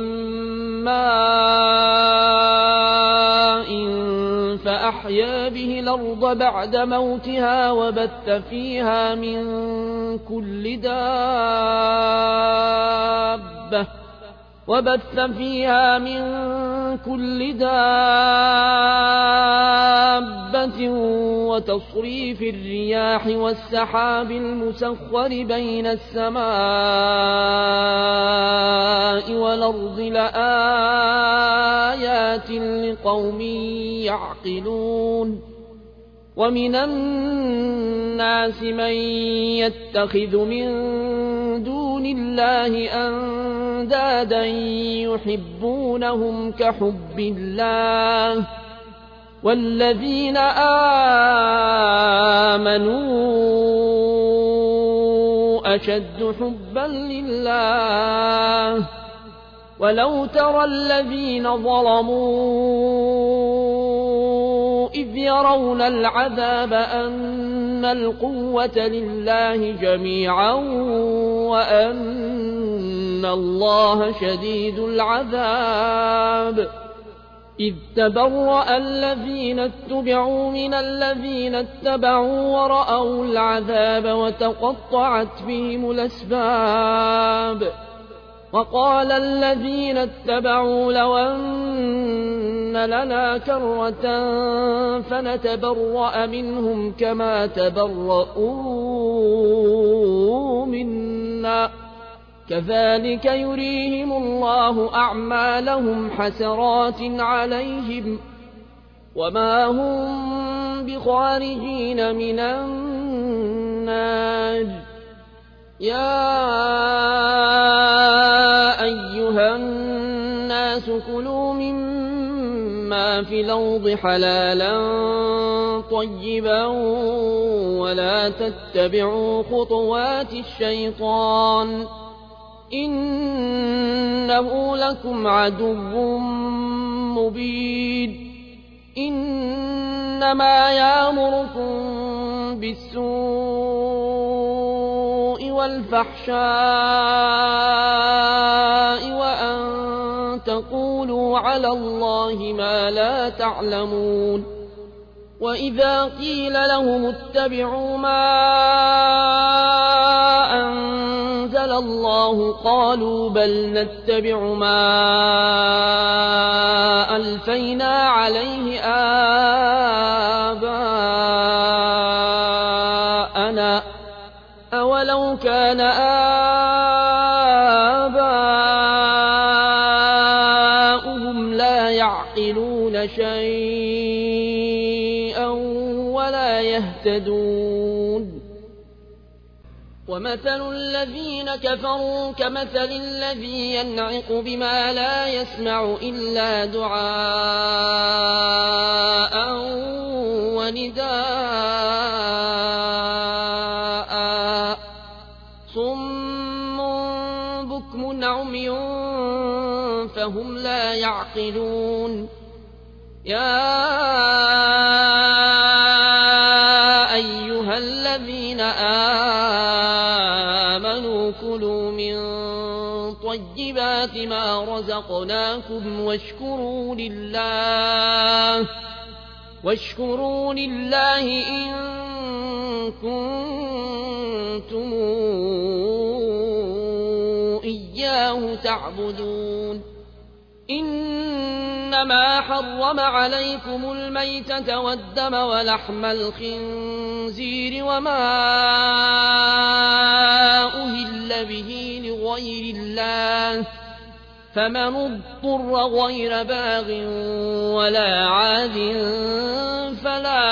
ماء فأحيا به الأرض بعد موتها وبث فيها من كل دابة وبث فيها من كل دابة وتصريف الرياح والسحاب المسخر بين السماء والأرض لآيات لقوم يعقلون ومن الناس من يتخذ من دون الله أندادا يحبونهم كحب الله والذين آمنوا أشد حبا لله ولو ترى الذين ظلموا إذ يرون العذاب أن القوة لله جميعا وأن الله شديد العذاب إذ تبرأ الذين اتبعوا من الذين اتبعوا ورأوا العذاب وتقطعت بهم الأسباب وقال الذين اتبعوا لو أن لنا كرة فنتبرأ منهم كما تبرؤوا منا كذلك يريهم الله أعمالهم حسرات عليهم وما هم بخارجين من النار يا أيها الناس كلوا مما في الأرض حلالا طيبا ولا تتبعوا خطوات الشيطان إنه لكم عدو مبين إنما يأمركم بالسوء والفحشاء وأن تقولوا على الله ما لا تعلمون وإذا قيل لهم اتبعوا ما أنزل الله قالوا بل نتبع ما ألفينا عليه آباءنا أولو كان آباؤهم لا يعقلون شيئا ولا يهتدون ومثل الذين كفروا كمثل الذي ينعق بما لا يسمع إلا دعاء ونداء صم بكم عمي فهم لا يعقلون يا أيها الذين آمنوا كلوا من طيبات ما رزقناكم واشكروا لله واشكروا لله إن كنتم إياه تعبدون إنما حرم عليكم الميتة والدم ولحم الخنزير وما أهل به لغير الله فمن اضطر غير باغ ولا عاد فلا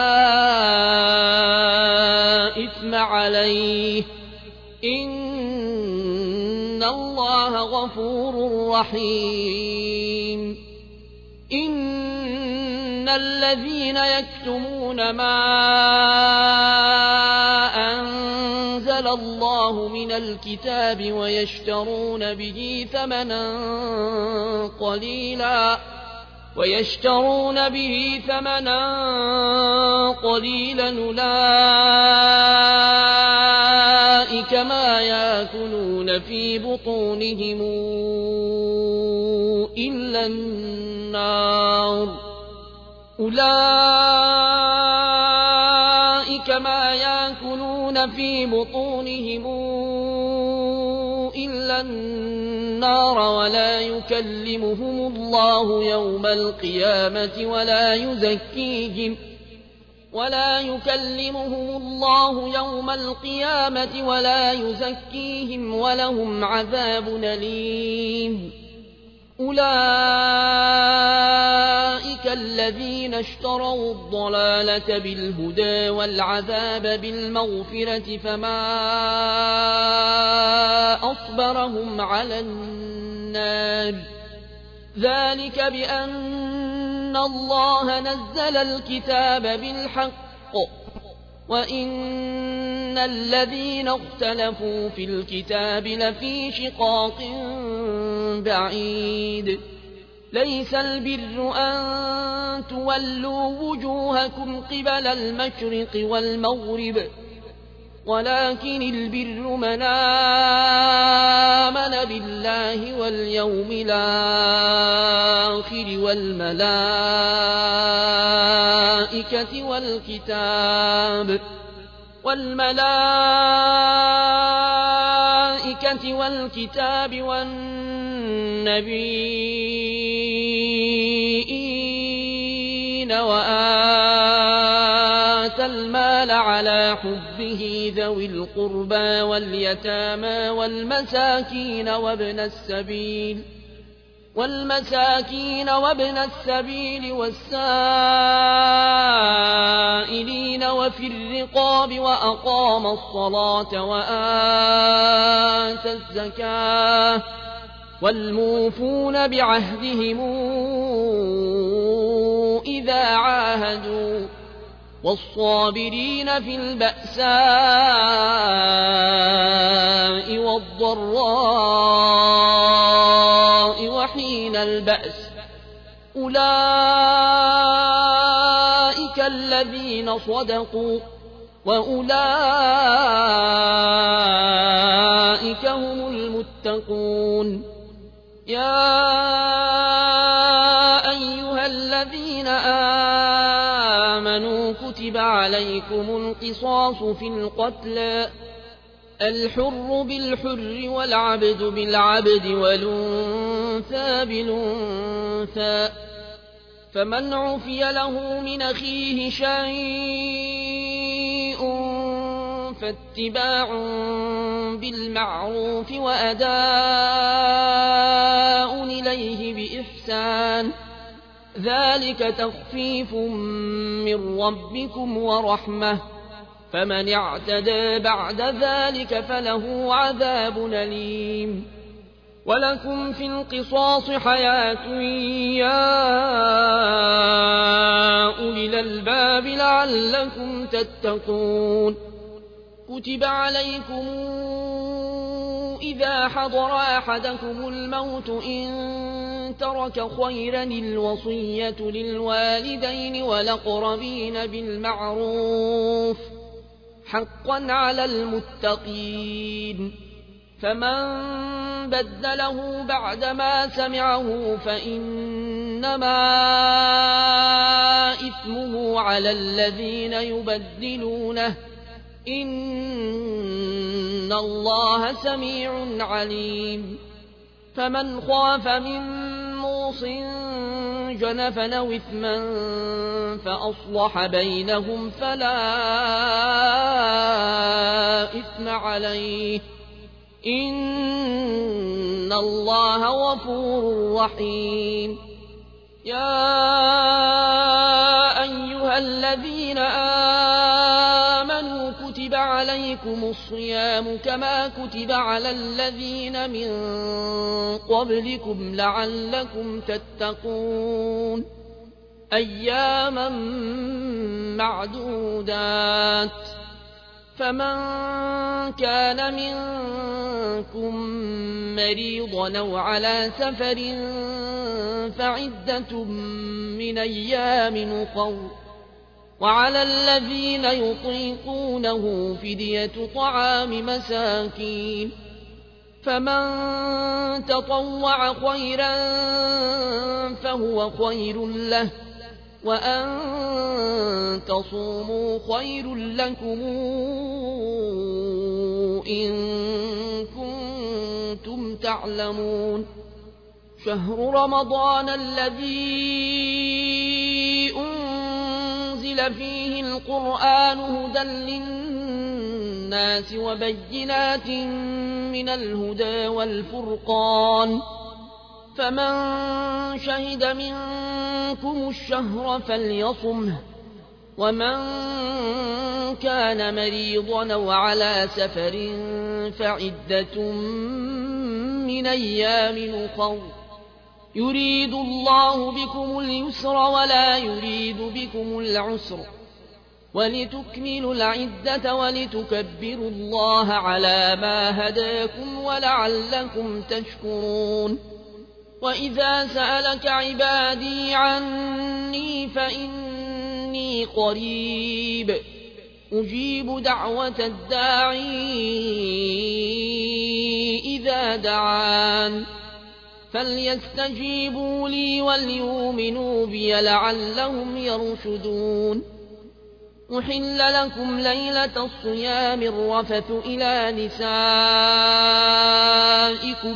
إثم عليه إن الله غفور رحيم إن الذين يكتمون ما أنزل الله من الكتاب ويشترون به ثمنا قليلا ويشترون به ثمنا قليلا أولئك ما يأكلون في بطونهم إلا النار أولئك ما يأكلون في بطونهم إلا النار ولا يكلمهم الله يوم القيامة ولا يزكيهم ولا يكلمهم الله يوم القيامة ولا يزكيهم ولهم عذاب أليم أولئك الذين اشتروا الضلالة بالهدى والعذاب بالمغفرة فما أصبرهم على النار ذلك بأن الله نزل الكتاب بالحق وإن الذين اختلفوا في الكتاب لفي شقاق بعيد ليس البر أن تولوا وجوهكم قبل المشرق والمغرب ولكن البر من آمن بالله واليوم الآخر والملائكة والكتاب والملائكة والكتاب والنبيين وآتى المال على حبه ذوي القربى واليتامى والمساكين وابن السبيل والمساكين وابن السبيل والسائلين وفي الرقاب وأقام الصلاة وآتى الزكاة والموفون بعهدهم إذا عاهدوا والصابرين في البأساء والضراء وحين البأس أولئك الذين صدقوا وأولئك هم المتقون يا أيها الذين آمنوا كتب عليكم القصاص في القتلى الحر بالحر والعبد بالعبد والأنثى بالأنثى فمن عفي له من أخيه شيء فاتباع بالمعروف وأداء إليه بإحسان ذلك تخفيف من ربكم ورحمة فمن اعتدى بعد ذلك فله عذاب أليم ولكم في القصاص حياة يا أولي الألباب لعلكم تتقون كتب عليكم إذا حضر أحدكم الموت إن ترك خيرا الوصية للوالدين والأقربين بالمعروف حقا على المتقين فمن بدله بعدما سمعه فإنما إثمه على الذين يبدلونه إن الله سميع عليم فمن خاف من موص جنفا أو إثما فأصلح بينهم فلا إثم عليه إن الله غفور رحيم يا أيها الذين آمنوا كتب عليكم الصيام كما كتب على الذين من قبلكم لعلكم تتقون أياما معدودات فمن كان منكم مريضا أو على سفر فعدة من أيام أخر وعلى الذين يطيقونه فدية طعام مساكين فمن تطوع خيرا فهو خير له وأن تصوموا خير لكم إن كنتم تعلمون شهر رمضان الذي أنزل فيه القرآن هدى للناس وبينات من الهدى والفرقان فمن شهد منكم الشهر فليصمه ومن كان مريضا أو على سفر فعدة من أيام أخر يريد الله بكم اليسر ولا يريد بكم العسر ولتكملوا العدة ولتكبروا الله على ما هداكم ولعلكم تشكرون وإذا سألك عبادي عني فإني قريب أجيب دعوة الداعي إذا دعان فليستجيبوا لي وليؤمنوا بي لعلهم يرشدون أحل لكم ليلة الصيام الرفث إلى نسائكم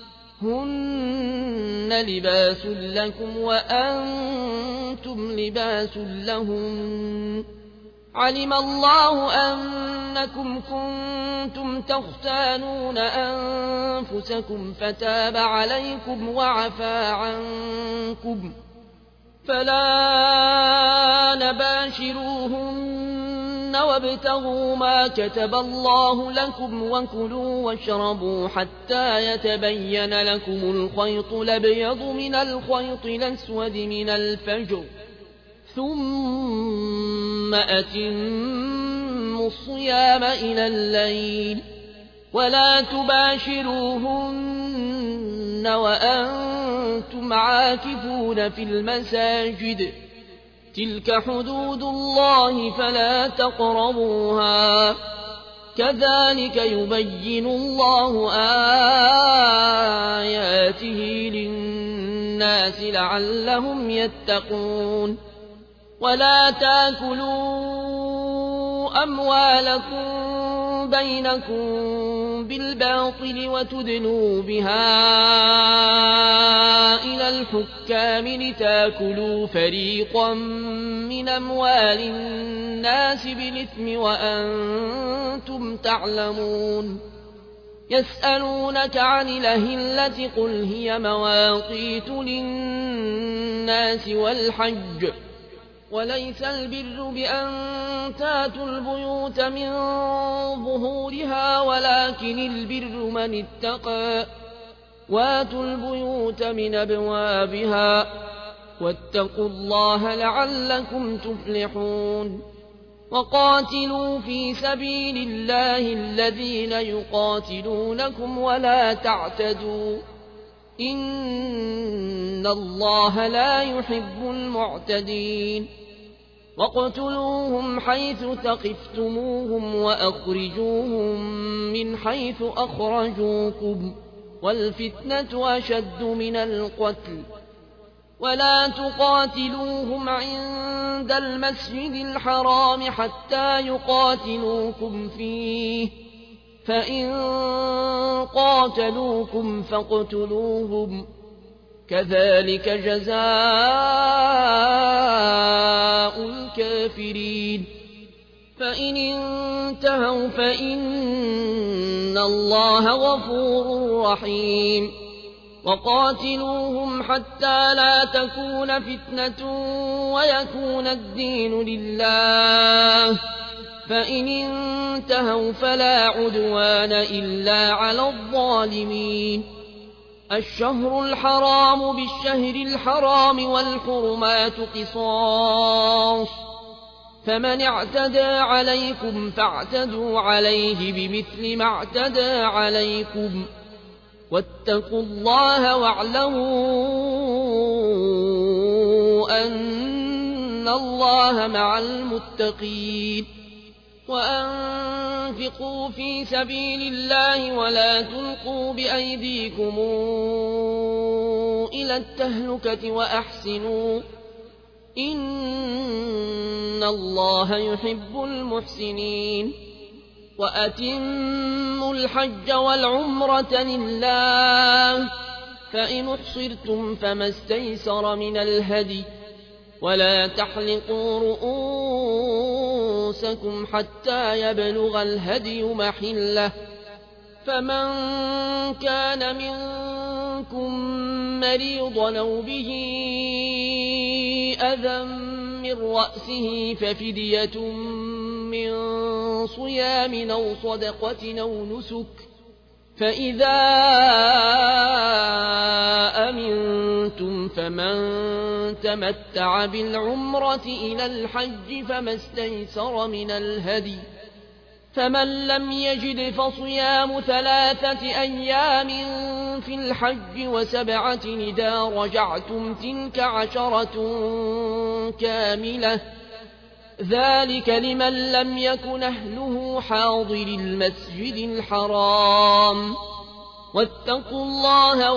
هن لباس لكم وأنتم لباس لهم علم الله أنكم كنتم تختانون أنفسكم فتاب عليكم وعفى عنكم فلا نباشروهن وابتغوا ما كتب الله لكم وكلوا واشربوا حتى يتبين لكم الخيط الأبيض من الخيط الأسود من الفجر ثم أتموا الصيام إلى الليل ولا تباشروهن وأنتم عاكفون في المساجد تلك حدود الله فلا تقربوها كذلك يبين الله آياته للناس لعلهم يتقون ولا تاكلوا أموالكم بينكم بالباطل وتدنوا بها إلى الحكام لتاكلوا فريقا من أموال الناس بالإثم وأنتم تعلمون يسألونك عن الأهلة قل هي مواقيت للناس والحج وليس البر بأن تاتوا البيوت من ظهورها ولكن البر من اتقى واتوا البيوت من أبوابها واتقوا الله لعلكم تفلحون وقاتلوا في سبيل الله الذين يقاتلونكم ولا تعتدوا إن الله لا يحب المعتدين واقتلوهم حيث ثقفتموهم وأخرجوهم من حيث أخرجوكم والفتنة أشد من القتل ولا تقاتلوهم عند المسجد الحرام حتى يقاتلوكم فيه فإن قاتلوكم فاقتلوهم كذلك جزاء الكافرين فإن انتهوا فإن الله غفور رحيم وقاتلوهم حتى لا تكون فتنة ويكون الدين لله فإن انتهوا فلا عدوان إلا على الظالمين الشهر الحرام بالشهر الحرام والحرمات قصاص فمن اعتدى عليكم فاعتدوا عليه بمثل ما اعتدى عليكم واتقوا الله واعلموا أن الله مع المتقين وأنفقوا في سبيل الله ولا تلقوا بأيديكم إلى التهلكة وأحسنوا إن الله يحب المحسنين وأتموا الحج والعمرة لله فإن احصرتم فما استيسر من الهدي ولا تحلقوا رؤوسكم حتى يبلغ الهدي محله فمن كان منكم مريضا أو به أذى من رأسه ففدية من صيام أو صدقة أو نسك فإذا أمنتم فمن تمتع بالعمرة إلى الحج فما استيسر من الهدي فمن لم يجد فصيام ثلاثة أيام في الحج وسبعة إذا رجعتم تلك عشرة كاملة ذلك لمن لم يكن أهله حاضر المسجد الحرام واتقوا الله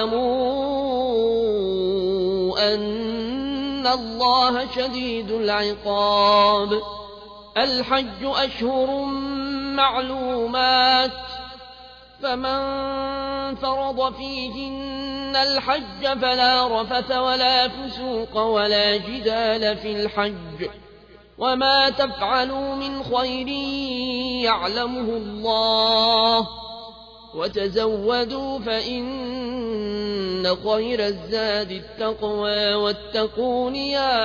واعلموا أن الله شديد العقاب الحج أشهر معلومات فمن فرض فيهن الحج فلا رفث ولا فسوق ولا جدال في الحج وما تفعلوا من خير يعلمه الله وتزودوا فإن خير الزاد التقوى واتقون يا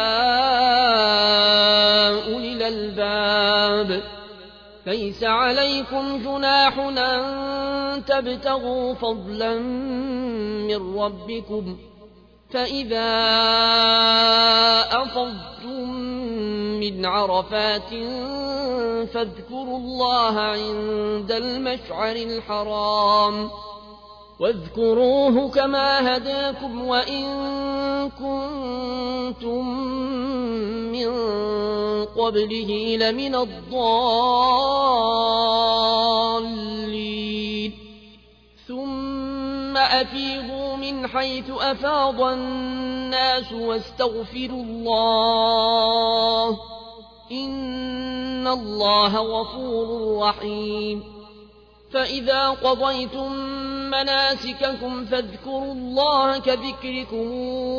أولي الألباب ليس عليكم جناح أن تبتغوا فضلا من ربكم فإذا أفضتم من عرفات فاذكروا الله عند المشعر الحرام واذكروه كما هداكم وإن كنتم من قبله لمن الضالين ثم أفيضوا من حيث أفاض الناس واستغفروا الله إن الله غفور رحيم فإذا قضيتم مناسككم فاذكروا الله كذكركم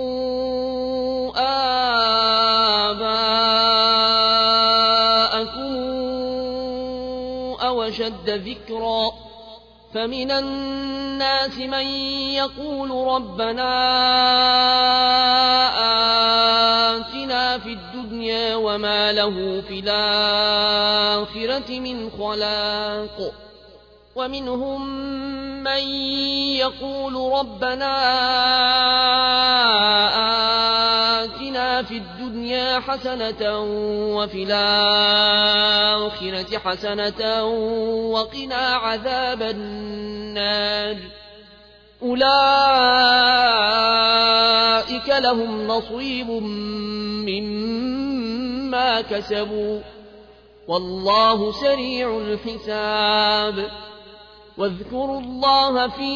آباءكم أو أشد ذكرا فمن الناس من يقول ربنا آتنا في الدنيا وما له في الآخرة من خلاق ومنهم من يقول ربنا آتنا في الدنيا حسنة وفي الآخرة حسنة وقنا عذاب النار أولئك لهم نصيب مما ما كسبوا والله سريع الحساب واذكروا الله في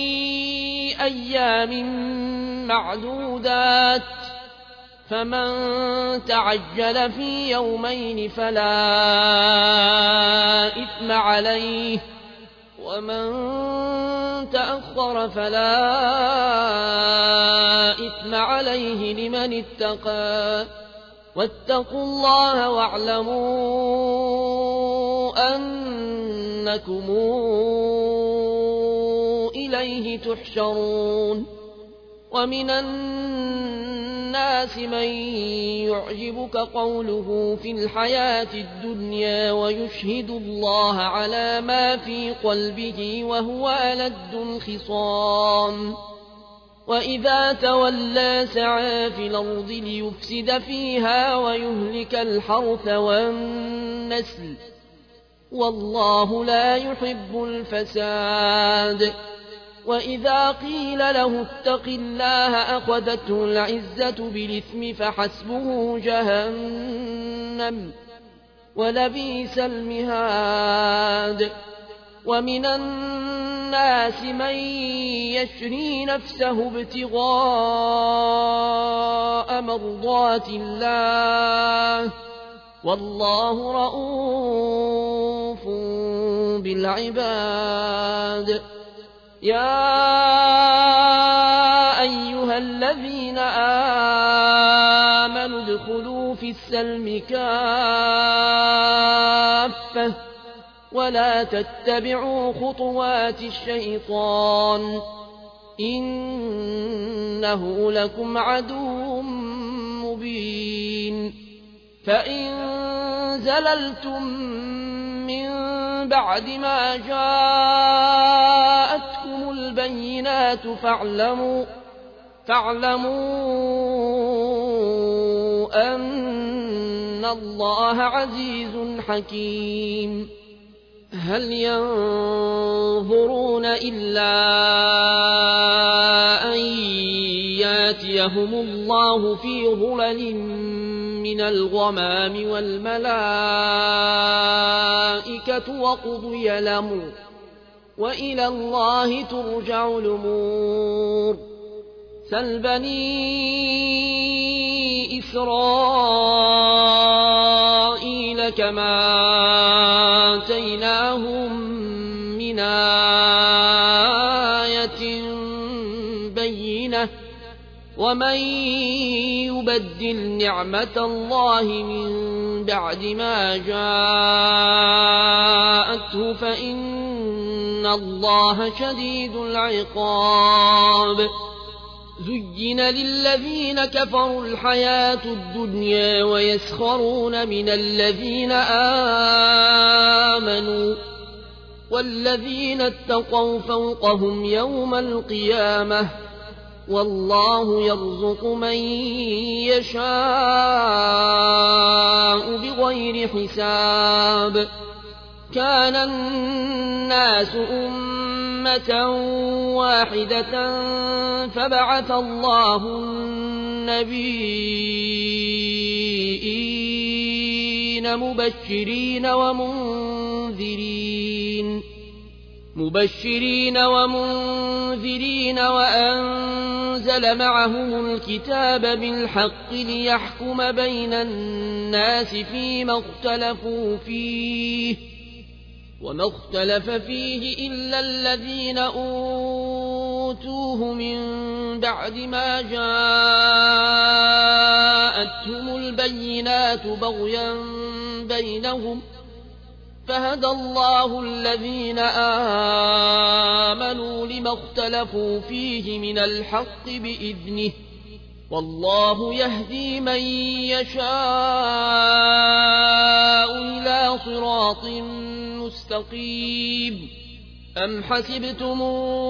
أيام معدودات فمن تعجل في يومين فلا إثم عليه ومن تأخر فلا إثم عليه لمن اتقى واتقوا الله واعلموا أنكم إليه تحشرون ومن الناس من يعجبك قوله في الحياة الدنيا ويشهد الله على ما في قلبه وهو ألد الخصام وإذا تولى سعى في الأرض ليفسد فيها ويهلك الحرث والنسل والله لا يحب الفساد وإذا قيل له اتق الله أخذته العزة بالإثم فحسبه جهنم ولبئس المهاد ومن الناس من يشري نفسه ابتغاء مرضات الله والله رءوف بالعباد يا أيها الذين آمنوا ادخلوا في السلم كافة ولا تتبعوا خطوات الشيطان إنه لكم عدو مبين فإن زللتم من بعد ما جاءتكم البينات فاعلموا, فاعلموا أن الله عزيز حكيم هل ينظرون إلا أن ياتيهم الله في ظلل من الغمام والملائكة وقضي الأمر وإلى الله ترجع الأمور سل بني إسرائيل كما آتيناهم من آية بينة ومن يبدل نعمة الله من بعد ما جاءته فإن الله شديد العقاب زين للذين كفروا الحياة الدنيا ويسخرون من الذين آمنوا والذين اتقوا فوقهم يوم القيامة والله يرزق من يشاء بغير حساب كان الناس أمة واحدة فبعث الله النبيين مبشرين ومنذرين مبشرين ومنذرين وأنزل معهم الكتاب بالحق ليحكم بين الناس فيما اختلفوا فيه وما اختلف فيه إلا الذين أوتوه من بعد ما جاءتهم البينات بغيا بينهم فهدى الله الذين آمنوا لما اختلفوا فيه من الحق بإذنه والله يهدي من يشاء إلى صراط مستقيم أم حسبتم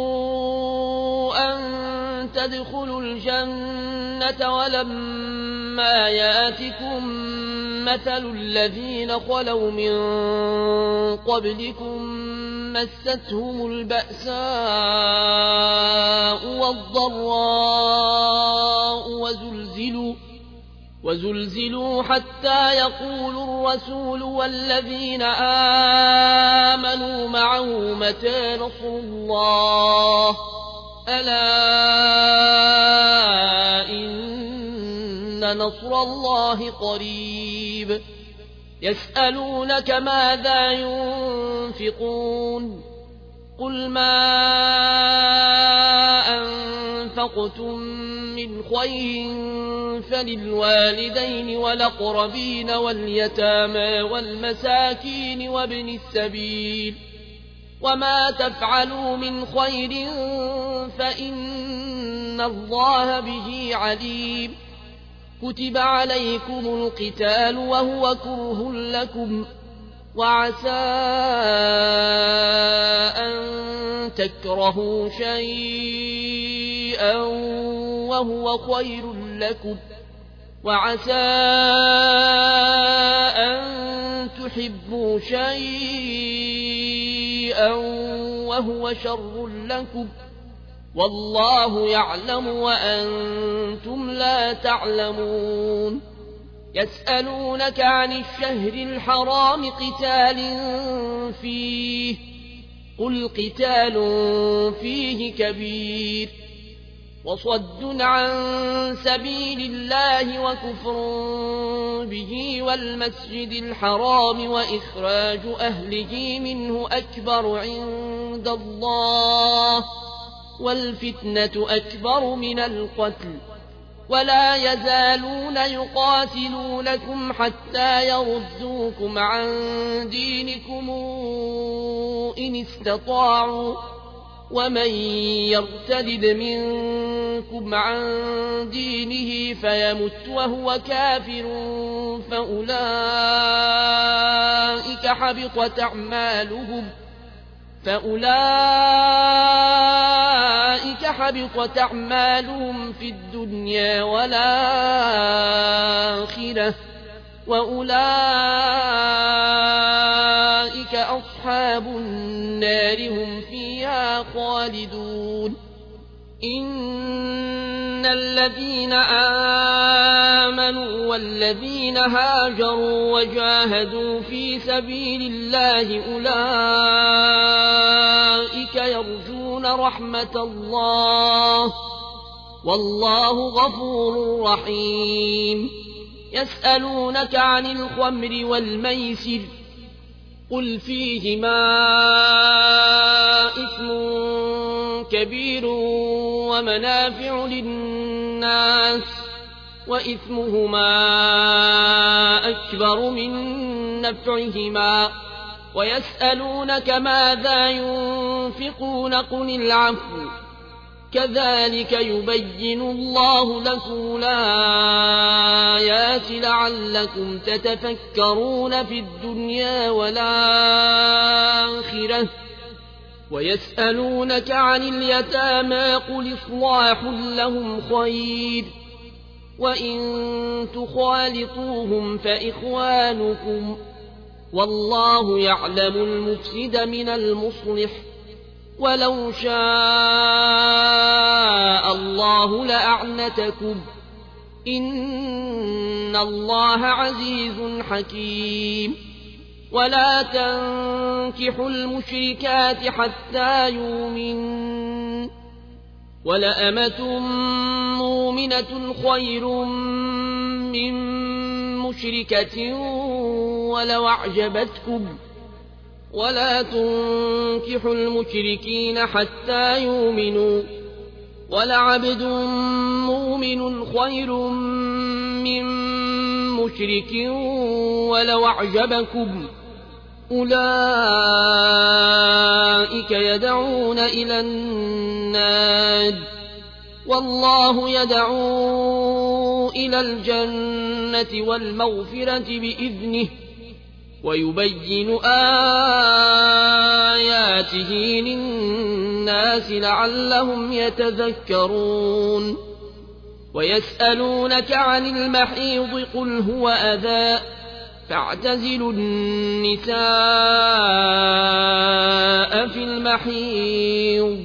أن تدخلوا الجنة ولما ياتكم مثل الذين خلوا من قبلكم مستهم البأساء والضراء وزلزلوا وزلزلوا حتى يقول الرسول والذين آمنوا معه متى نصر الله ألا إن نصر الله قريب يسألونك ماذا ينفقون قل ما أنفقتم من خير فللوالدين والأقربين واليتامى والمساكين وابن السبيل وما تفعلوا من خير فإن الله به عليم كتب عليكم القتال وهو كره لكم وعسى أن تكرهوا شيئا وهو خير لكم وعسى أن تحبوا شيئا وهو شر لكم والله يعلم وأنتم لا تعلمون يسألونك عن الشهر الحرام قتال فيه قل قتال فيه كبير وصد عن سبيل الله وكفر به والمسجد الحرام وإخراج أهله منه أكبر عند الله والفتنة أكبر من القتل ولا يزالون يقاتلونكم حتى يردوكم عن دينكم إن استطاعوا ومن يرتد منكم عن دينه فيمت وهو كافر فأولئك حبطت أعمالهم فأولئك حبطت أعمالهم في الدنيا والآخرة وأولئك أصحاب النار هم فيها خالدون إن الذين آمنوا والذين هاجروا وجاهدوا في سبيل الله أولئك يرجون رحمة الله والله غفور رحيم يسألونك عن الخمر والميسر قل فيهما إثم كبير ومنافع للناس وإثمهما أكبر من نفعهما ويسألونك ماذا ينفقون قل العفو كذلك يبين الله لكم الآيات لعلكم تتفكرون في الدنيا والآخرة ويسألونك عن اليتامى قل إصلاح لهم خير وإن تخالطوهم فإخوانكم والله يعلم المفسد من المصلح ولو شاء الله لأعنتكم إن الله عزيز حكيم ولا تنكحوا المشركات حتى يؤمنوا ولأمة مؤمنة خير من مشركة ولو أعجبتكم ولا تنكحوا المشركين حتى يؤمنوا ولعبد مؤمن خير من مشرك ولو أعجبكم أولئك يدعون إلى النار والله يدعو إلى الجنة والمغفرة بإذنه ويبين آياته للناس لعلهم يتذكرون ويسألونك عن المحيض قل هو أذى فاعتزلوا النساء في المحيض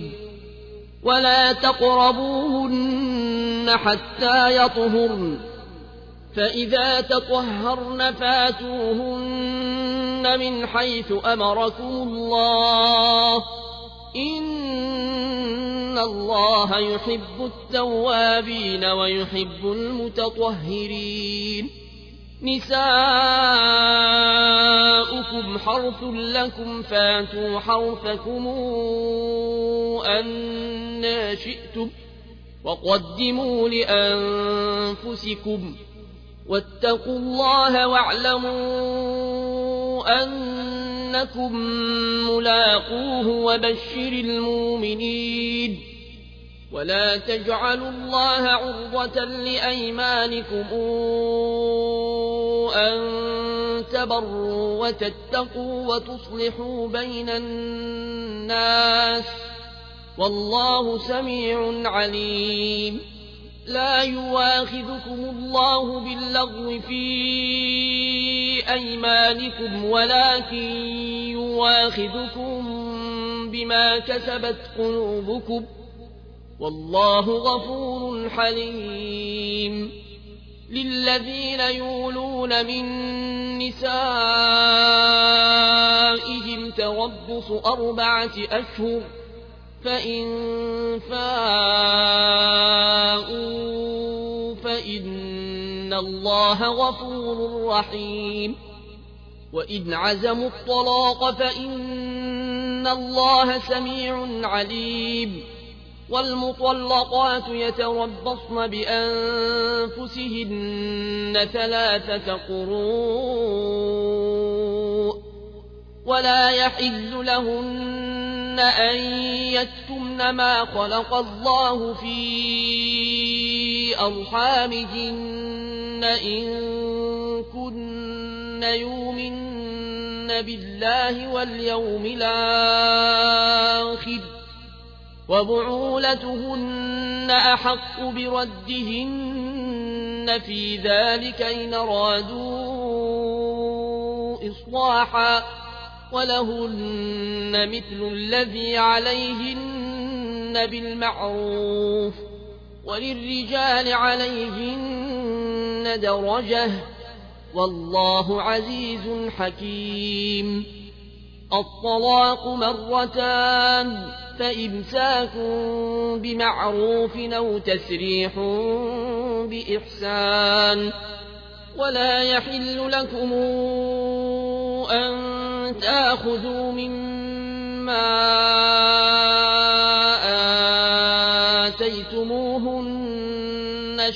ولا تقربوهن حتى يطهرن فإذا تطهرن فاتوهن من حيث أمركم الله إن الله يحب التوابين ويحب المتطهرين نساؤكم حرث لكم فاتوا حرثكم أنى شئتم وقدموا لأنفسكم واتقوا الله واعلموا أنكم ملاقوه وبشر المؤمنين ولا تجعلوا الله عرضة لأيمانكم أن تبروا وتتقوا وتصلحوا بين الناس والله سميع عليم لا يواخذكم الله باللغو في أيمانكم ولكن يواخذكم بما كسبت قلوبكم والله غفور حليم للذين يولون من نسائهم تربص أربعة أشهر فإن فاءوا فإن الله غفور رحيم وإن عزموا الطلاق فإن الله سميع عليم والمطلقات يتربصن بأنفسهن ثلاثة قروء ولا يحل لهن أن يكتمن ما خلق الله في أرحامهن إن كن يؤمن بالله واليوم الآخر وبعولتهن أحق بردهن في ذلك إن أرادوا إصلاحا ولهن مثل الذي عليهن بالمعروف وللرجال عليهن درجة والله عزيز حكيم الطلاق مرتان فإمساك بمعروف أو تسريح بإحسان ولا يحل لكم أن تأخذوا مما آتيتموهن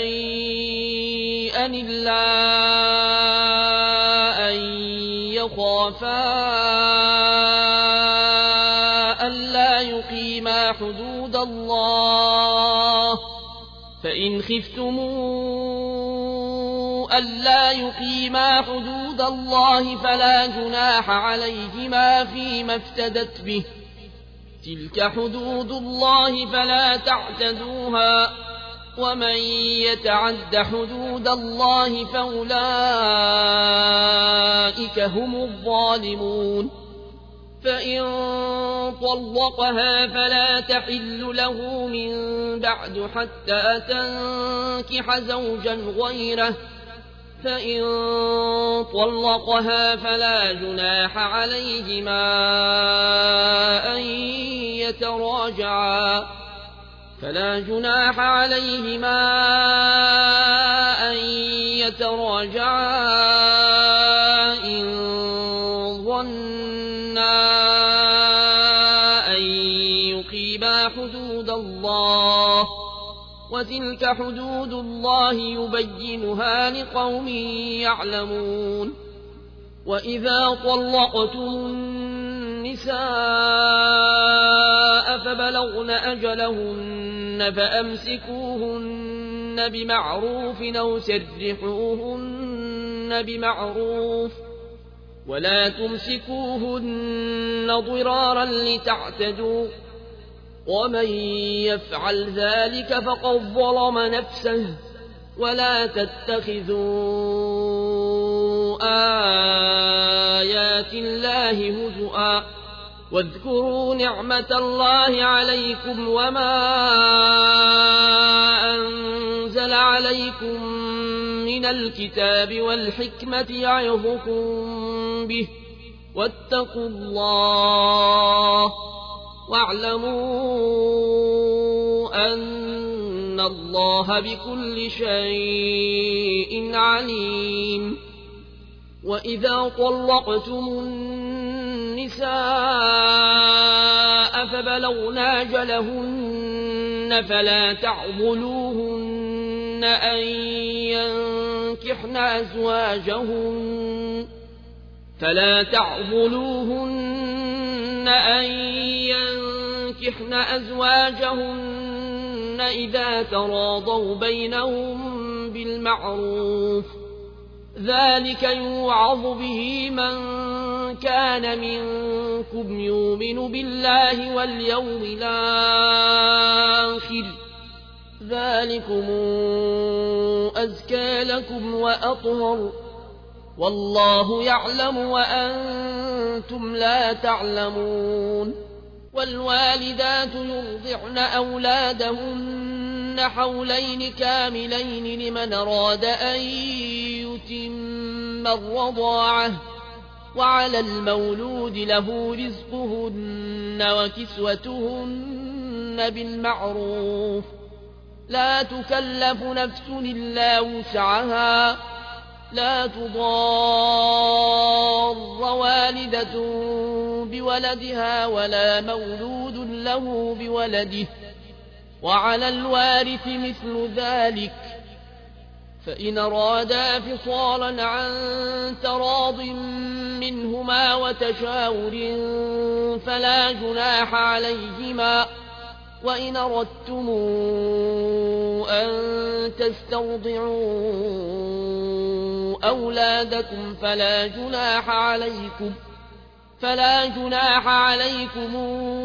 شيئا إلا أن يخافا ألا يقيما حدود الله فإن خفتموا ألا يقيما حدود الله فلا جناح عليهما فيما افتدت به تلك حدود الله فلا تعتدوها ومن يتعد حدود الله فأولئك هم الظالمون فإن طلقها فلا تحل له من بعد حتى تنكح زوجا غيره فإن طلقها فلا جناح عليهما أن يتراجعا فلا جناح عليهما أن يتراجعا إن ظنا أن يقيما حدود الله وتلك حدود الله يبينها لقوم يعلمون وإذا طلقتم النساء فبلغن أجلهن فأمسكوهن بمعروف أو سرحوهن بمعروف ولا تمسكوهن ضرارا لتعتدوا ومن يفعل ذلك فقد ظلم نفسه ولا تتخذوا آيات الله هزؤا واذكروا نعمة الله عليكم وما أنزل عليكم من الكتاب والحكمة يعظكم به واتقوا الله واعلموا أن الله بكل شيء عليم وإذا طلقتم النساء فبلغن أجلهن فلا تعضلوهن أن ينكحن أزواجهن فلا تعضلوهن أن ينكحن أزواجهن إذا تراضوا بينهم بالمعروف ذلك يوعظ به من كان منكم يؤمن بالله واليوم الآخر ذلكم أزكى لكم وأطهر والله يعلم وأنتم لا تعلمون والوالدات يرضعن أولادهن حولين كاملين لمن أراد أن يتم الرضاعة وعلى المولود له رزقهن وكسوتهن بالمعروف لا تكلف نفس إلا وسعها لا تضار والدة بولدها ولا مولود له بولده وعلى الوارث مثل ذلك فإن أرادا فصالا عن تراض منهما وتشاور فلا جناح عليهما وإن أردتم أن تسترضعوا أولادكم فلا جناح عليكم فلا جناح عليكم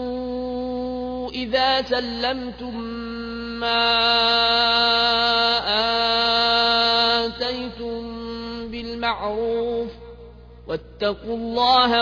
إذا سلمتم ما آتيتم بالمعروف واتقوا الله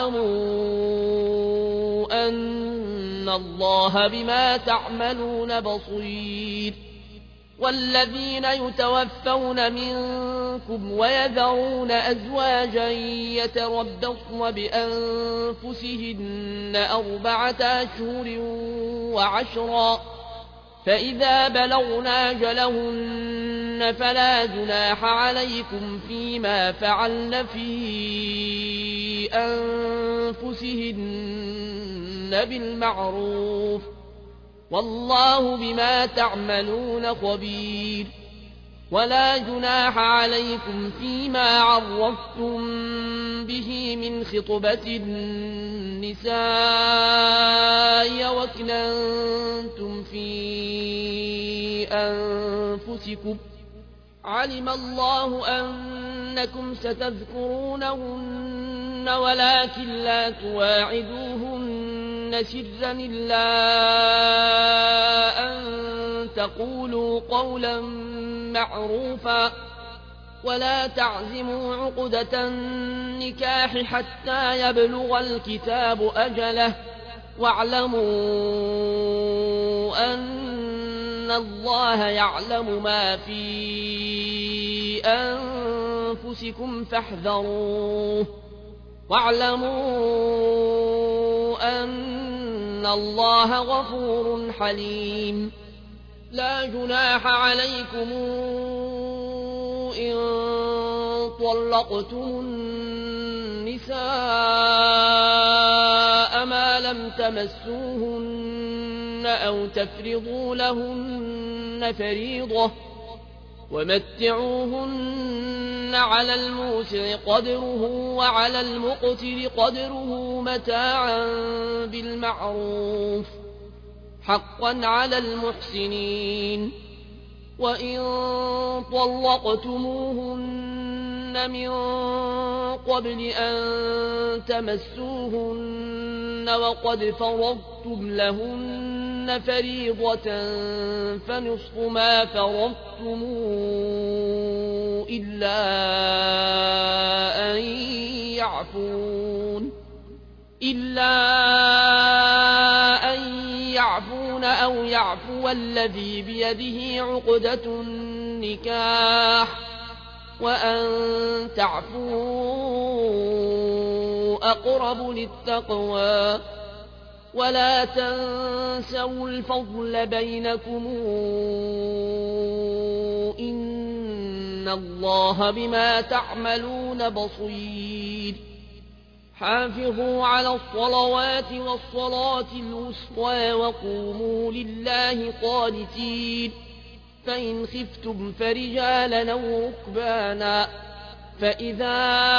واعلموا أن الله بما تعملون بصير والذين يتوفون منكم ويذرون أزواجا يتربصن بأنفسهن أربعة أشهر وعشرا فإذا بلغن أجلهن فلا جناح عليكم فيما فعلن في أنفسهن بالمعروف والله بما تعملون خبير ولا جناح عليكم فيما عرفتم به من خطبة النساء وكننتم في أنفسكم علم الله أنكم ستذكرونهن ولكن لا تواعدوهن سرا إلا أن تقولوا قولا معروفا ولا تعزموا عقدة النكاح حتى يبلغ الكتاب أجله واعلموا أن الله يعلم ما في أنفسكم فاحذروه واعلموا أن الله غفور حليم لا جناح عليكم إن طلقتم النساء ما لم تمسوهن أو تفرضوا لهن فريضة ومتعوهن على الموسع قدره وعلى المقتر قدره متاعا بالمعروف حقا على المحسنين وإن طلقتموهن من قبل أن تمسوهن وقد فرضتم لهن فريضة فنصف ما فرضتم إلا أن يعفون إلا أن يعفون أو يعفو الذي بيده عقدة النكاح وأن تعفوا أقرب للتقوى ولا تنسوا الفضل بينكم إن الله بما تعملون بصير حافظوا على الصلوات والصلاة الوسطى وقوموا لله قانتين فإن خفتم فرجالا أو ركبانا فإذا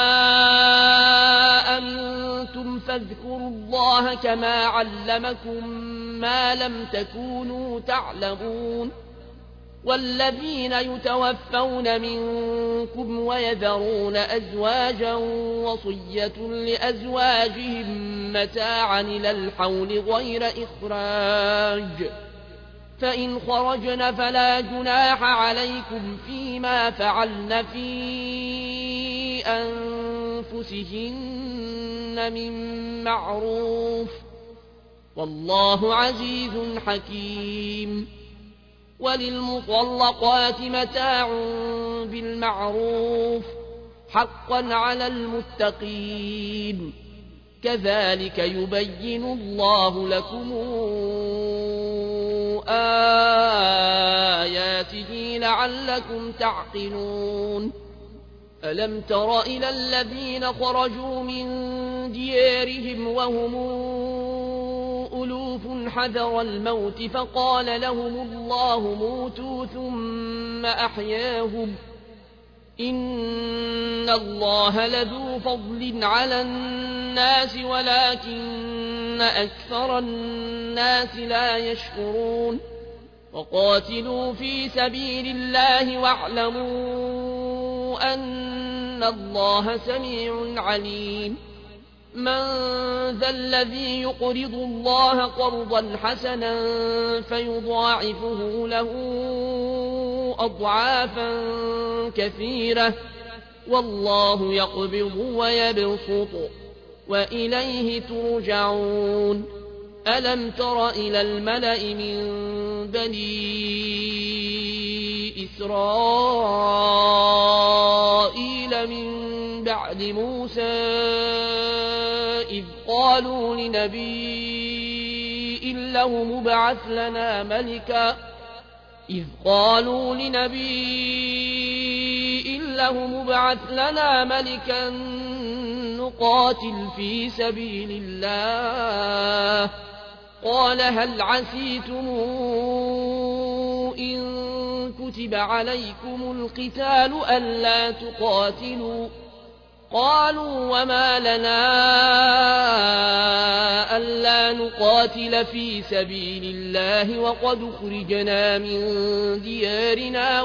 أمنتم فاذكروا الله كما علمكم ما لم تكونوا تعلمون والذين يتوفون منكم ويذرون أزواجا وصية لأزواجهم متاعا إلى الحول غير إخراج فإن خرجن فلا جناح عليكم فيما فعلن في أنفسهن من معروف والله عزيز حكيم وللمطلقات متاع بالمعروف حقا على المتقين كذلك يبين الله لكم آياته لعلكم تعقلون ألم تر إلى الذين خرجوا من ديارهم وهم ألوف حذر الموت فقال لهم الله موتوا ثم أحياهم إن الله لذو فضل على الناس ولكن أكثر الناس لا يشكرون وقاتلوا في سبيل الله واعلموا أن الله سميع عليم من ذا الذي يقرض الله قرضا حسنا فيضاعفه له أضعافا كثيرة والله يقبض ويبسط وإليه ترجعون ألم تر إلى الملأ من بني إسرائيل من بعد موسى إذ قالوا لنبي له مبعث لنا ملكا إذ قالوا لنبي له مبعث لنا ملكا نقاتل في سبيل الله قال هل عسيتم إن كتب عليكم القتال ألا تقاتلوا قالوا وما لنا ألا نقاتل في سبيل الله وقد خرجنا من ديارنا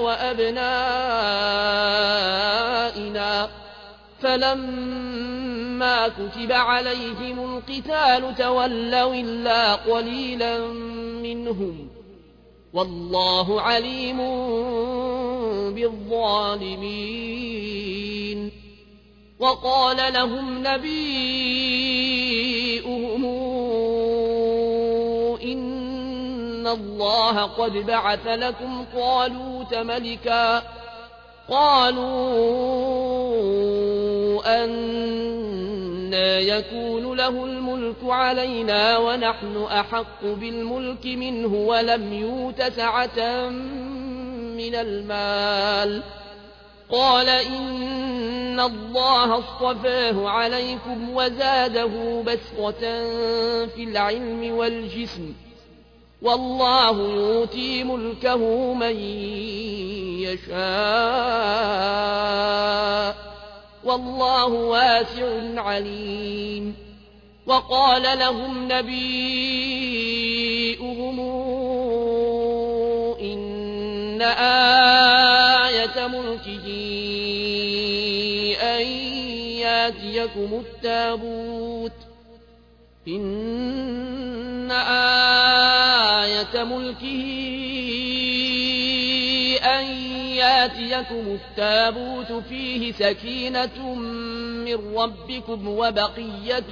وأبنائنا فلما كتب عليهم القتال تولوا إلا قليلا منهم والله عليم بالظالمين وقال لهم نبيئهم إن الله قد بعث لكم طالوت ملكا قالوا أنى يكون له الملك علينا ونحن أحق بالملك منه ولم يؤت سعة من المال قال إن الله اصطفاه عليكم وزاده بسطة في العلم والجسم والله يؤتي ملكه من يشاء والله واسع عليم وقال لهم نبيئهم إن آية ملكه أن ياتيكم التابوت إن آية ملكه أن ياتيكم التابوت فيه سكينة من ربكم وبقية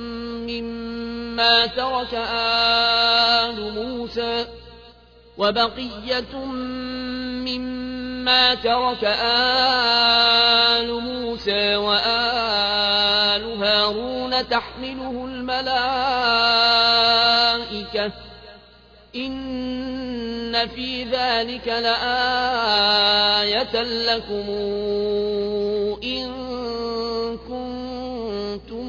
مما ترك آل موسى وبقية مما فلما ترك آل موسى وآل هارون تحمله الملائكة إن في ذلك لآية لكم إن كنتم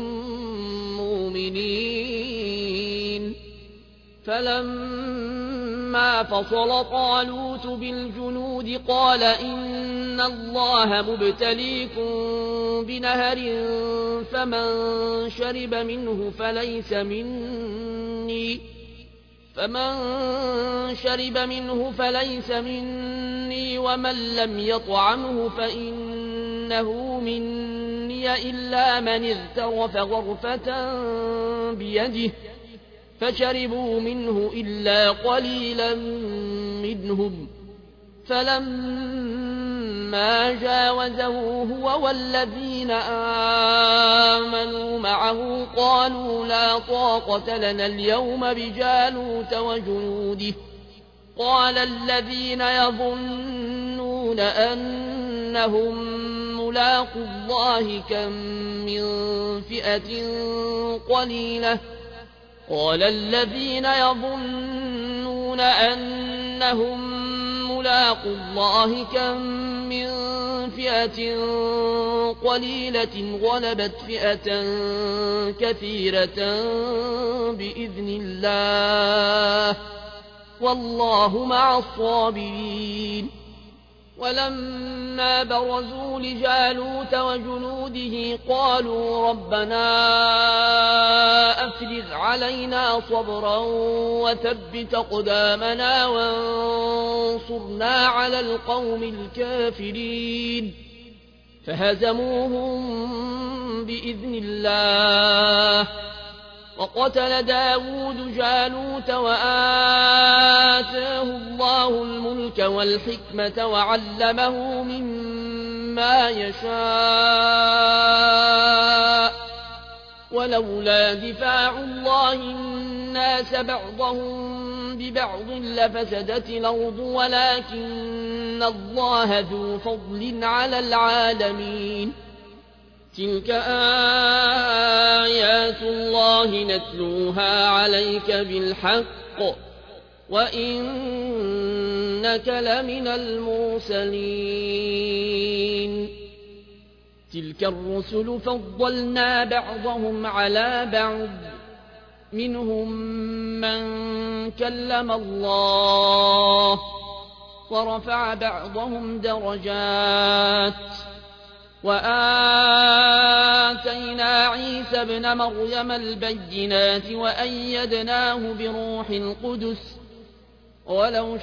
مؤمنين فلما فصل طالوت بالجنود قال إن الله مبتليكم بنهر فمن شرب منه فليس مني فمن شرب منه فليس مني ومن لم يطعمه فإنه مني إلا من اغترف غرفة بيده فشربوا منه إلا قليلا منهم فلما جاوزه هو والذين آمنوا معه قالوا لا طاقة لنا اليوم بجالوت وجنوده قال الذين يظنون أنهم ملاقو الله كم من فئة قليلة قال الذين يظنون أنهم ملاقو الله كم من فئة قليلة غلبت فئة كثيرة بإذن الله والله مع الصابرين ولما برزوا لجالوت وجنوده قالوا ربنا أفرغ علينا صبرا وثبت أقدامنا وانصرنا على القوم الكافرين فهزموهم بإذن الله وقتل داود جالوت وآتاه الله الملك والحكمة وعلمه مما يشاء ولولا دفاع الله الناس بعضهم ببعض لفسدت الأرض ولكن الله ذو فضل على العالمين تلك آيات الله نتلوها عليك بالحق وإنك لمن المرسلين تلك الرسل فضلنا بعضهم على بعض منهم من كلم الله ورفع بعضهم درجات وآتينا عيسى ابن مريم البينات وأيدناه بروح القدس ولو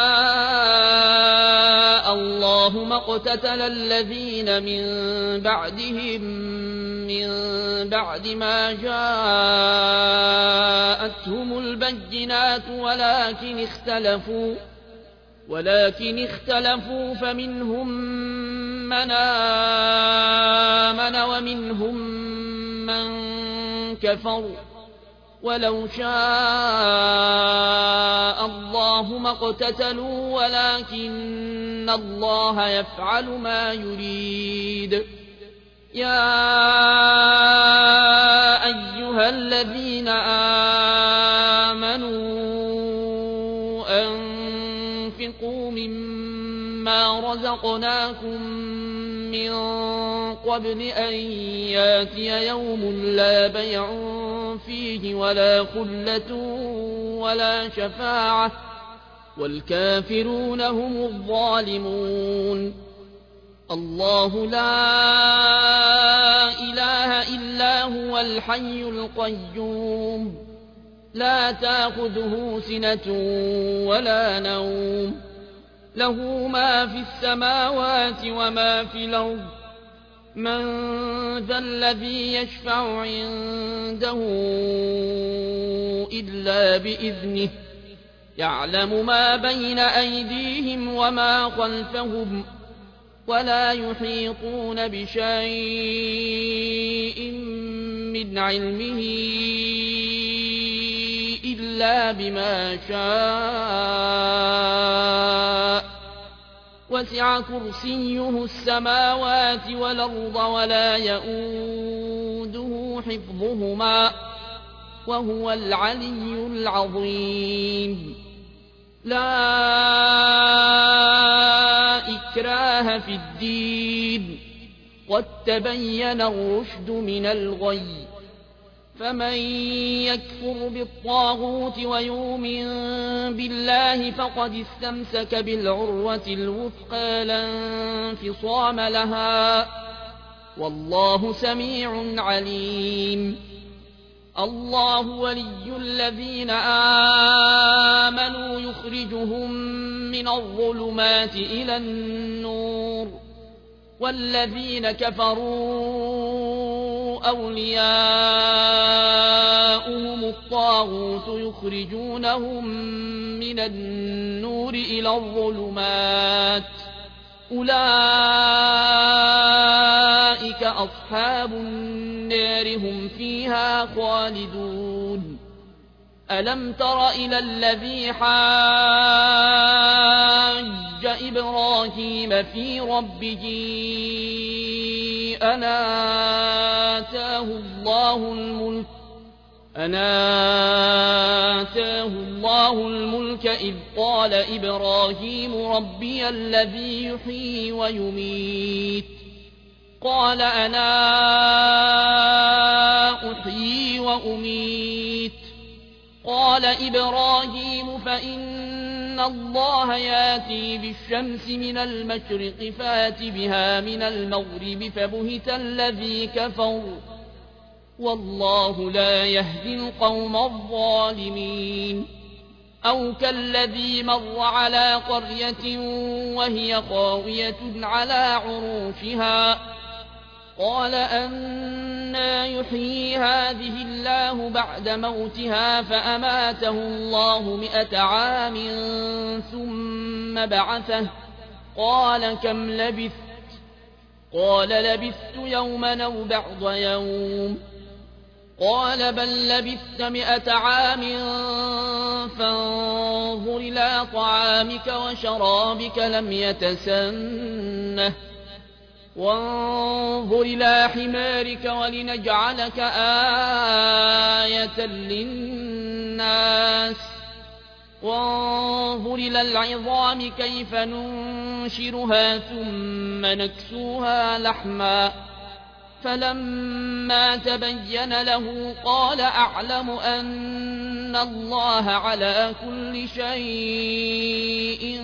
شاء الله ما اقتتل الذين من بعدهم من بعد ما جاءتهم البينات ولكن اختلفوا ولكن اختلفوا فمنهم من آمن ومنهم من كفر ولو شاء الله ما اقتتلوا ولكن الله يفعل ما يريد يا أيها الذين آمنوا أنفقوا مما رزقناكم من قبل أن ياتي يوم لا بيع فيه ولا خلة ولا شفاعة والكافرون هم الظالمون الله لا إله إلا هو الحي القيوم لا تأخذه سنة ولا نوم له ما في السماوات وما في الأرض من ذا الذي يشفع عنده إلا بإذنه يعلم ما بين أيديهم وما خلفهم ولا يحيطون بشيء من علمه إلا بما شاء وسع كرسيه السماوات والأرض ولا يئوده حفظهما وهو العلي العظيم لا إكراه في الدين قد تبين الرشد من الغي فمن يكفر بالطاغوت ويؤمن بالله فقد استمسك بالعروة الوثقى لا انفصام لها والله سميع عليم الله ولي الذين آمنوا يخرجهم من الظلمات إلى النور والذين كفروا أولياؤهم الطاغوت يخرجونهم من النور إلى الظلمات أولئك أصحاب النار هم فيها خالدون ألم تر إلى الذي حاج إبراهيم في ربه أن آتاه الله الملك أن آتاه الله الملك إذ قال إبراهيم ربي الذي يحيي ويميت قال أنا أحيي وأميت قال إبراهيم فإن الله ياتي بالشمس من المشرق فات بها من المغرب فبهت الذي كفر والله لا يهدي القوم الظالمين أو كالذي مر على قرية وهي خاوية على عروشها قال أنى يحيي هذه الله بعد موتها فأماته الله مئة عام ثم بعثه قال كم لبثت قال لبثت يوما أو بعض يوم قال بل لبثت مئة عام فانظر إلى طعامك وشرابك لم يتسنه وانظر إلى حمارك ولنجعلك آية للناس وانظر إلى العظام كيف ننشرها ثم نكسوها لحما فلما تبين له قال أعلم أن الله على كل شيء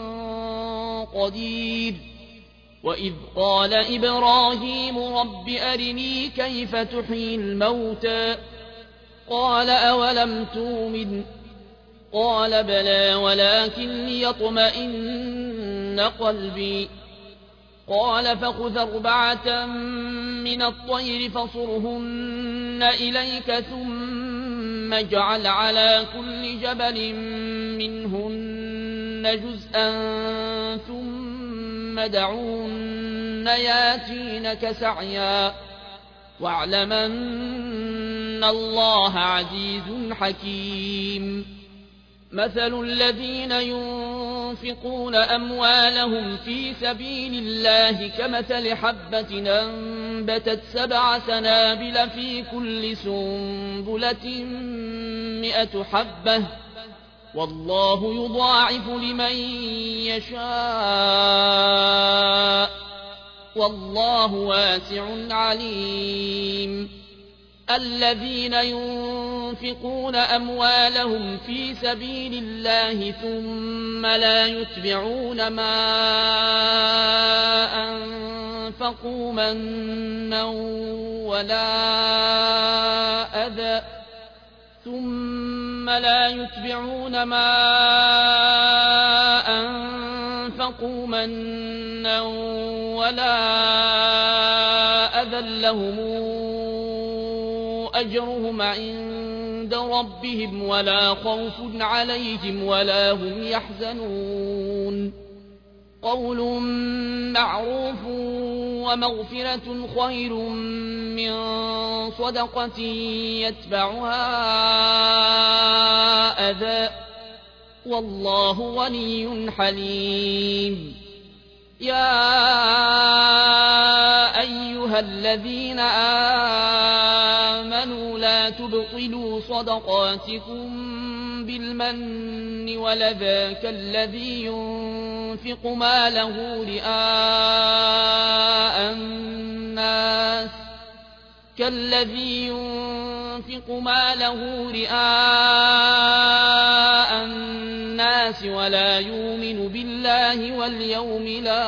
قدير وإذ قال إبراهيم رب أرني كيف تحيي الموتى قال أولم تؤمن قال بلى ولكن ليطمئن قلبي قال فخذ أربعة من الطير فصرهن إليك ثم اجعل على كل جبل منهن جزءا ثم دعوهن ياتينك سعيا واعلم أن الله عزيز حكيم مثل الذين ينفقون أموالهم في سبيل الله كمثل حبة أنبتت سبع سنابل في كل سنبلة مئة حبة والله يضاعف لمن يشاء والله واسع عليم الذين ينفقون أموالهم في سبيل الله ثم لا يتبعون ما أنفقوا منا ولا أذى ثم لا يتبعون ما أنفقوا منا ولا أذى لهم أجرهم عند ربهم ولا خوف عليهم ولا هم يحزنون قول معروف ومغفرة خير من صدقة يتبعها أذى والله غني حليم الذين آمنوا لا تبطلوا صدقاتكم بالمن والأذى كالذي ينفق ماله رئاء الناس كالذي ينفق ماله رئاء الناس ولا يؤمن بالله واليوم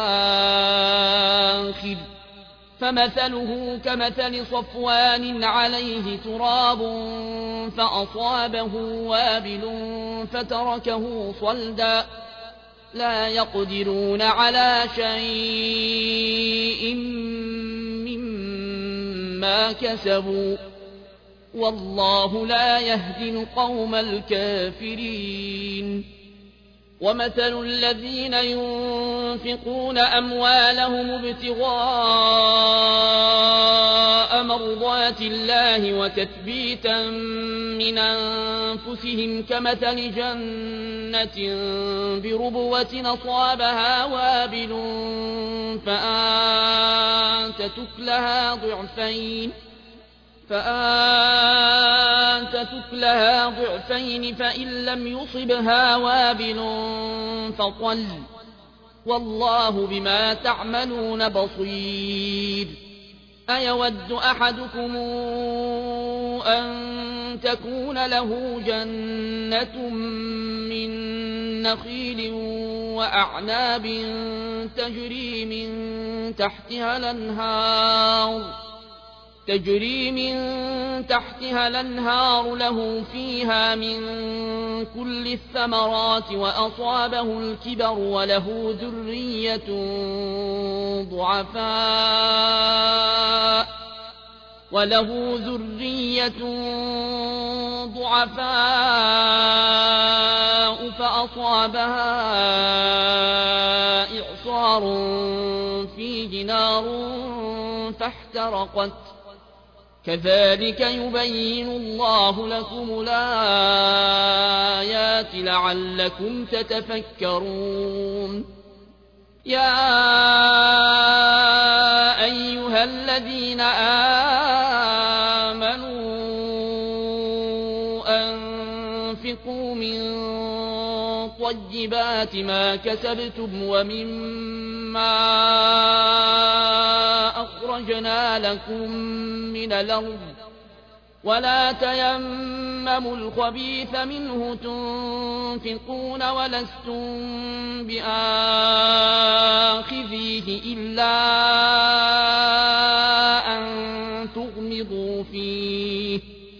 الآخر فمثله كمثل صفوان عليه تراب فأصابه وابل فتركه صلدا لا يقدرون على شيء مما كسبوا والله لا يهدي القوم الكافرين ومثل الذين ينفقون أموالهم ابتغاء مرضات الله وتثبيتا من أنفسهم كمثل جنة بربوة أصابها وابل فآتت أكلها ضعفين فآتت أكلها ضعفين فإن لم يصبها وابل فطل والله بما تعملون بصير أيود أحدكم أن تكون له جنة من نخيل وأعناب تجري من تحتها الأنهار تجري من تحتها الأنهار له فيها من كل الثمرات وأصابه الكبر وله ذرية ضعفاء وله ذرية ضعفاء فأصابها إعصار فيه نار فاحترقت كذلك يبين الله لكم الآيات لعلكم تتفكرون يا أيها الذين آمنوا أنفقوا من طيبات ما كسبتم ومما أخرجنا لكم من الأرض ولا تيمموا الخبيث منه تنفقون ولستم بآخذيه إلا أن تغمضوا فيه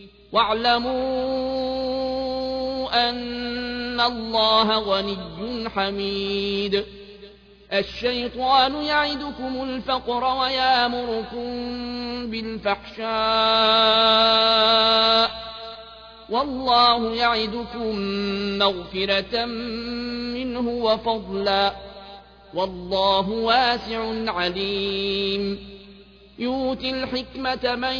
واعلموا أن الله غني حميد الشيطان يعدكم الفقر ويامركم بالفحشاء والله يعدكم مغفرة منه وفضلا والله واسع عليم يؤتي الحكمة من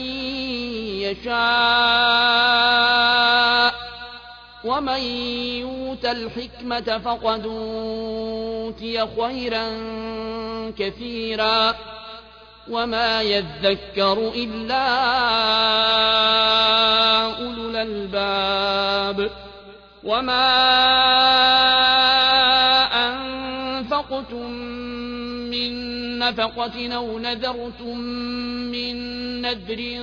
يشاء ومن يؤت الحكمة فقد أوتي خيرا كثيرا وما يذكر إلا أولو الألباب وما أنفقتم من نفقة أو نذرتم من نذر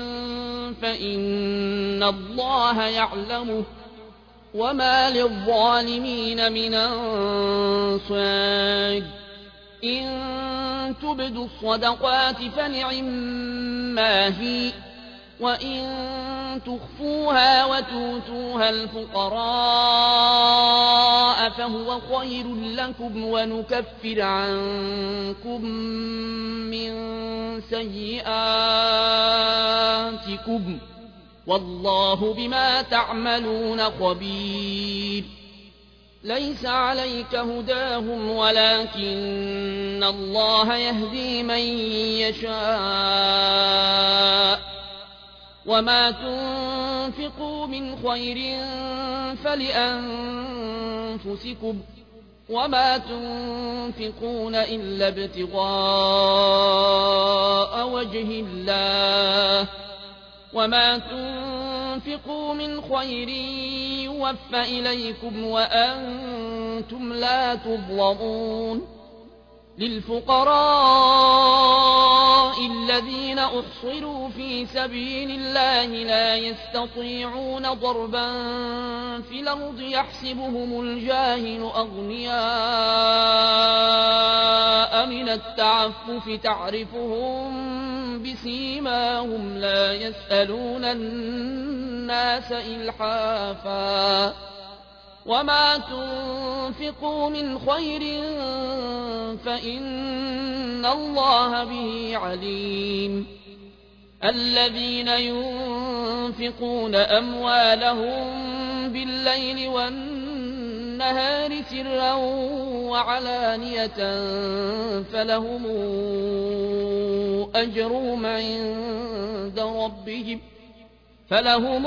فإن الله يعلمه وما للظالمين من أنصار إن تبدوا الصدقات فنعما هي وإن تخفوها وتؤتوها الفقراء فهو خير لكم ونكفر عنكم من سيئاتكم والله بما تعملون خبير ليس عليك هداهم ولكن الله يهدي من يشاء وما تنفقوا من خير فلأنفسكم وما تنفقون إلا ابتغاء وجه الله وما تنفقوا من خير يوفى إليكم وأنتم لا تظلمون للفقراء الذين أحصروا في سبيل الله لا يستطيعون ضربا في الأرض يحسبهم الجاهل أغنياء من التعفف تعرفهم بسيماهم لا يسألون الناس إلحافا وما تنفقوا من خير فإن الله به عليم الذين ينفقون أموالهم بالليل والنهار سرا وعلانية فلهم أجرهم عند ربهم فلهم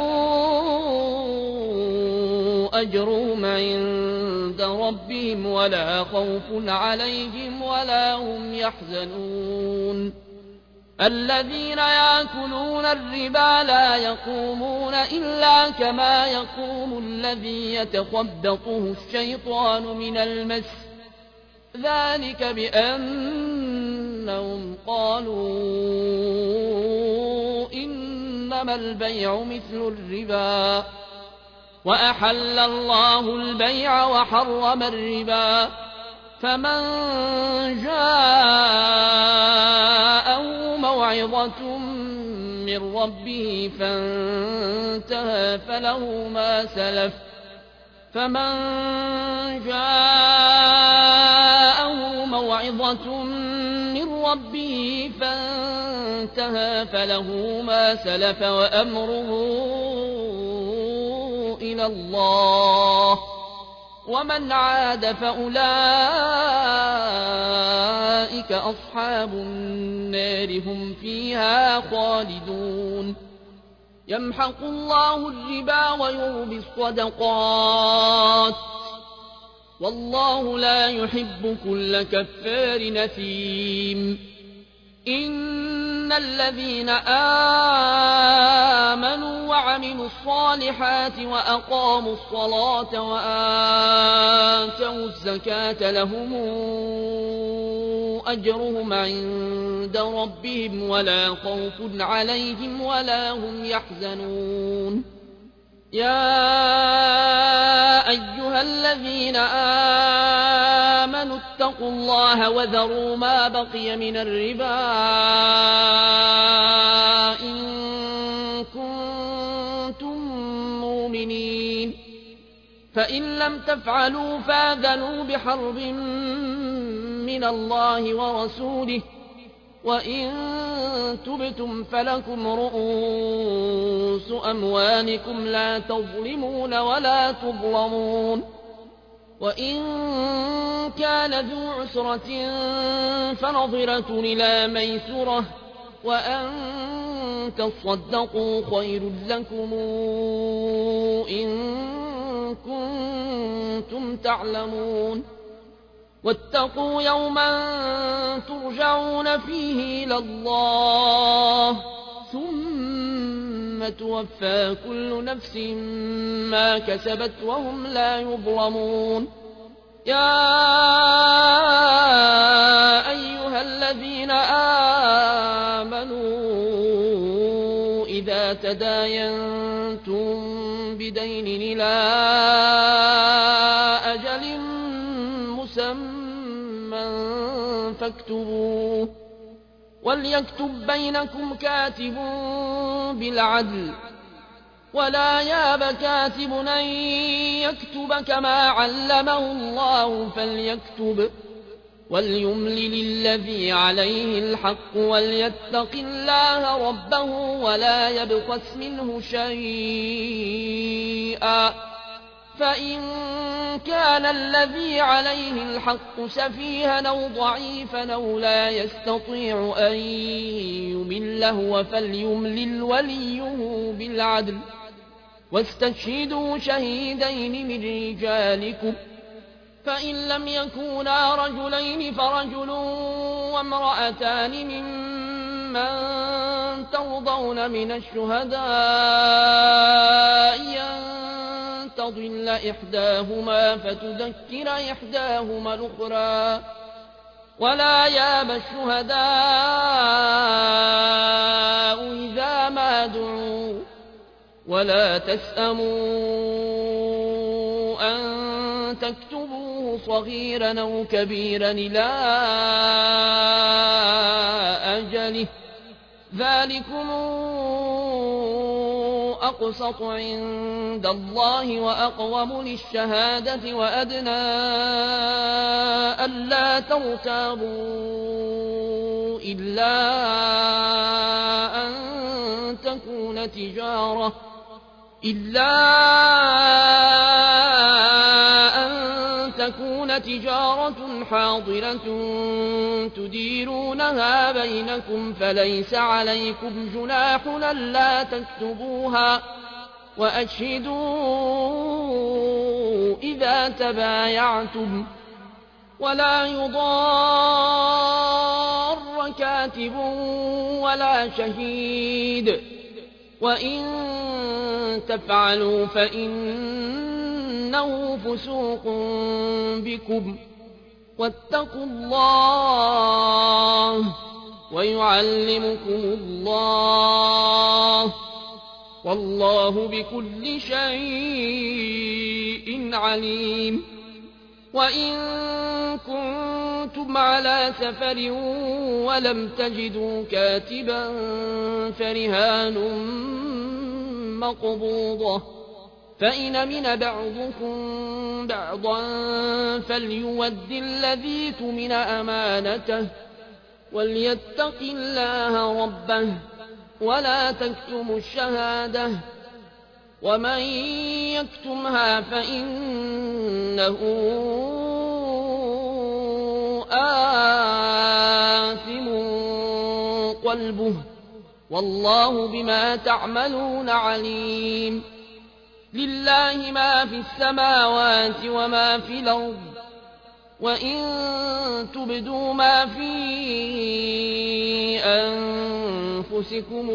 أجرهم عند ربهم ولا خوف عليهم ولا هم يحزنون الذين يأكلون الربا لا يقومون إلا كما يقوم الذي يتخبطه الشيطان من المس ذلك بأنهم قالوا إنما البيع مثل الربا وأحل الله البيع وحرم الربا فمن جاءه موعظة من ربه فانتهى فله ما سلف فمن جاءه موعظة من ربه فانتهى فله ما سلف وأمره إلى الله ومن عاد فأولئك أصحاب النار هم فيها خالدون يمحق الله الربا ويربي الصدقات والله لا يحب كل كفار نثيم إن الذين آمنوا وعملوا الصالحات وأقاموا الصلاة وآتوا الزكاة لهم أجرهم عند ربهم ولا خوف عليهم ولا هم يحزنون يا أيها الذين آمنوا اتقوا الله وذروا ما بقي من الربا إن كنتم مؤمنين فإن لم تفعلوا فاذنوا بحرب من الله ورسوله وإن تبتم فلكم رؤوس أموالكم لا تظلمون ولا تظلمون وإن كان ذو عسرة فنظرة إلى ميسرة وأن تصدقوا خير لكم إن كنتم تعلمون واتقوا يوما ترجعون فيه إلى الله ثم توفى كل نفس ما كسبت وهم لا يظلمون يا أيها الذين آمنوا إذا تداينتم بدين إلى أجل مسمى فاكتبوه وليكتب بينكم كاتب بالعدل ولا ياب كاتب أن يكتب كما علمه الله فليكتب وليملل الذي عليه الحق وليتق الله ربه ولا يبخس منه شيئا فإن كان الذي عليه الحق سفيها أو ضعيفا أو لا يستطيع أن يمل هو فليملل وليه بالعدل واستشهدوا شهيدين من رجالكم فإن لم يكونا رجلين فرجل وامرأتان ممن ترضون من الشهداء أن تضل إحداهما فتذكر إحداهما الأخرى ولا يأبى الشهداء إذا ما دعوا ولا تسأموا أن تكتبوه صغيرا أو كبيرا إلى أجله ذلكم أقسط عند الله وأقوم للشهادة وأدنى ألا ترتابوا إلا أن تكون تجارة إلا أن تكون تجارة حاضرة تديرونها بينكم فليس عليكم جناح ألا تكتبوها وأشهدوا إذا تبايعتم ولا يضار كاتب ولا شهيد وإن تفعلوا فإنه فسوق بكم واتقوا الله ويعلمكم الله والله بكل شيء عليم وإن كنتم على سفر ولم تجدوا كاتبا فرهان مقبوضة فإن أمن بعضكم بعضا فليود الذي اؤتمن أمانته وليتق الله ربه ولا تكتموا الشهادة ومن يكتمها فإنه آثم قلبه والله بما تعملون عليم لله ما في السماوات وما في الأرض وإن تبدوا ما في أنفسكم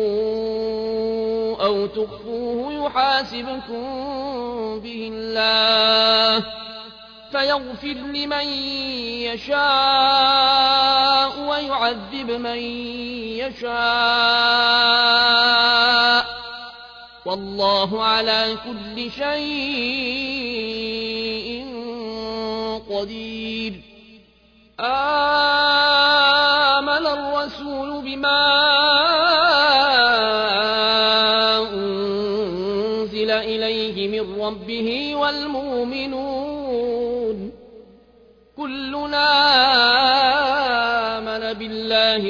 أو تخفوه يحاسبكم به الله فيغفر لمن يشاء ويعذب من يشاء والله على كل شيء قدير آمن الرسول بما أنزل إليه من ربه والمؤمنون كلنا آمن بالله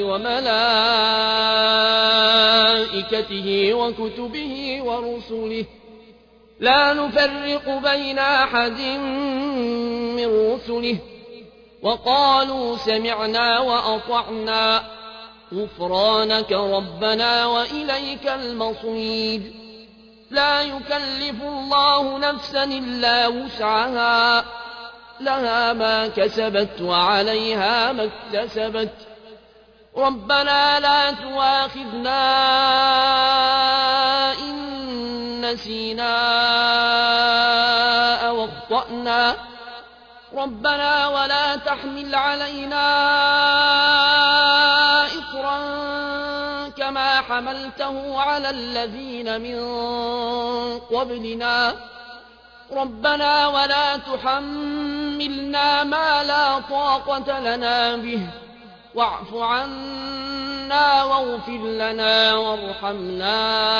وملائكته وكتبه ورسله لا نفرق بين أحد من رسله وقالوا سمعنا وأطعنا غفرانك ربنا وإليك المصير لا يكلف الله نفسا إلا وسعها لها ما كسبت وعليها ما اكتسبت ربنا لا تؤاخذنا إن نسينا أو أخطأنا ربنا ولا تحمل علينا إصرا كما حملته على الذين من قبلنا ربنا ولا تحملنا ما لا طاقة لنا به واعف عنا واغفر لنا وارحمنا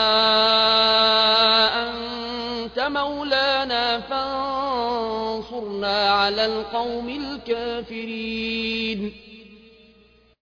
أنت مولانا فانصرنا على القوم الكافرين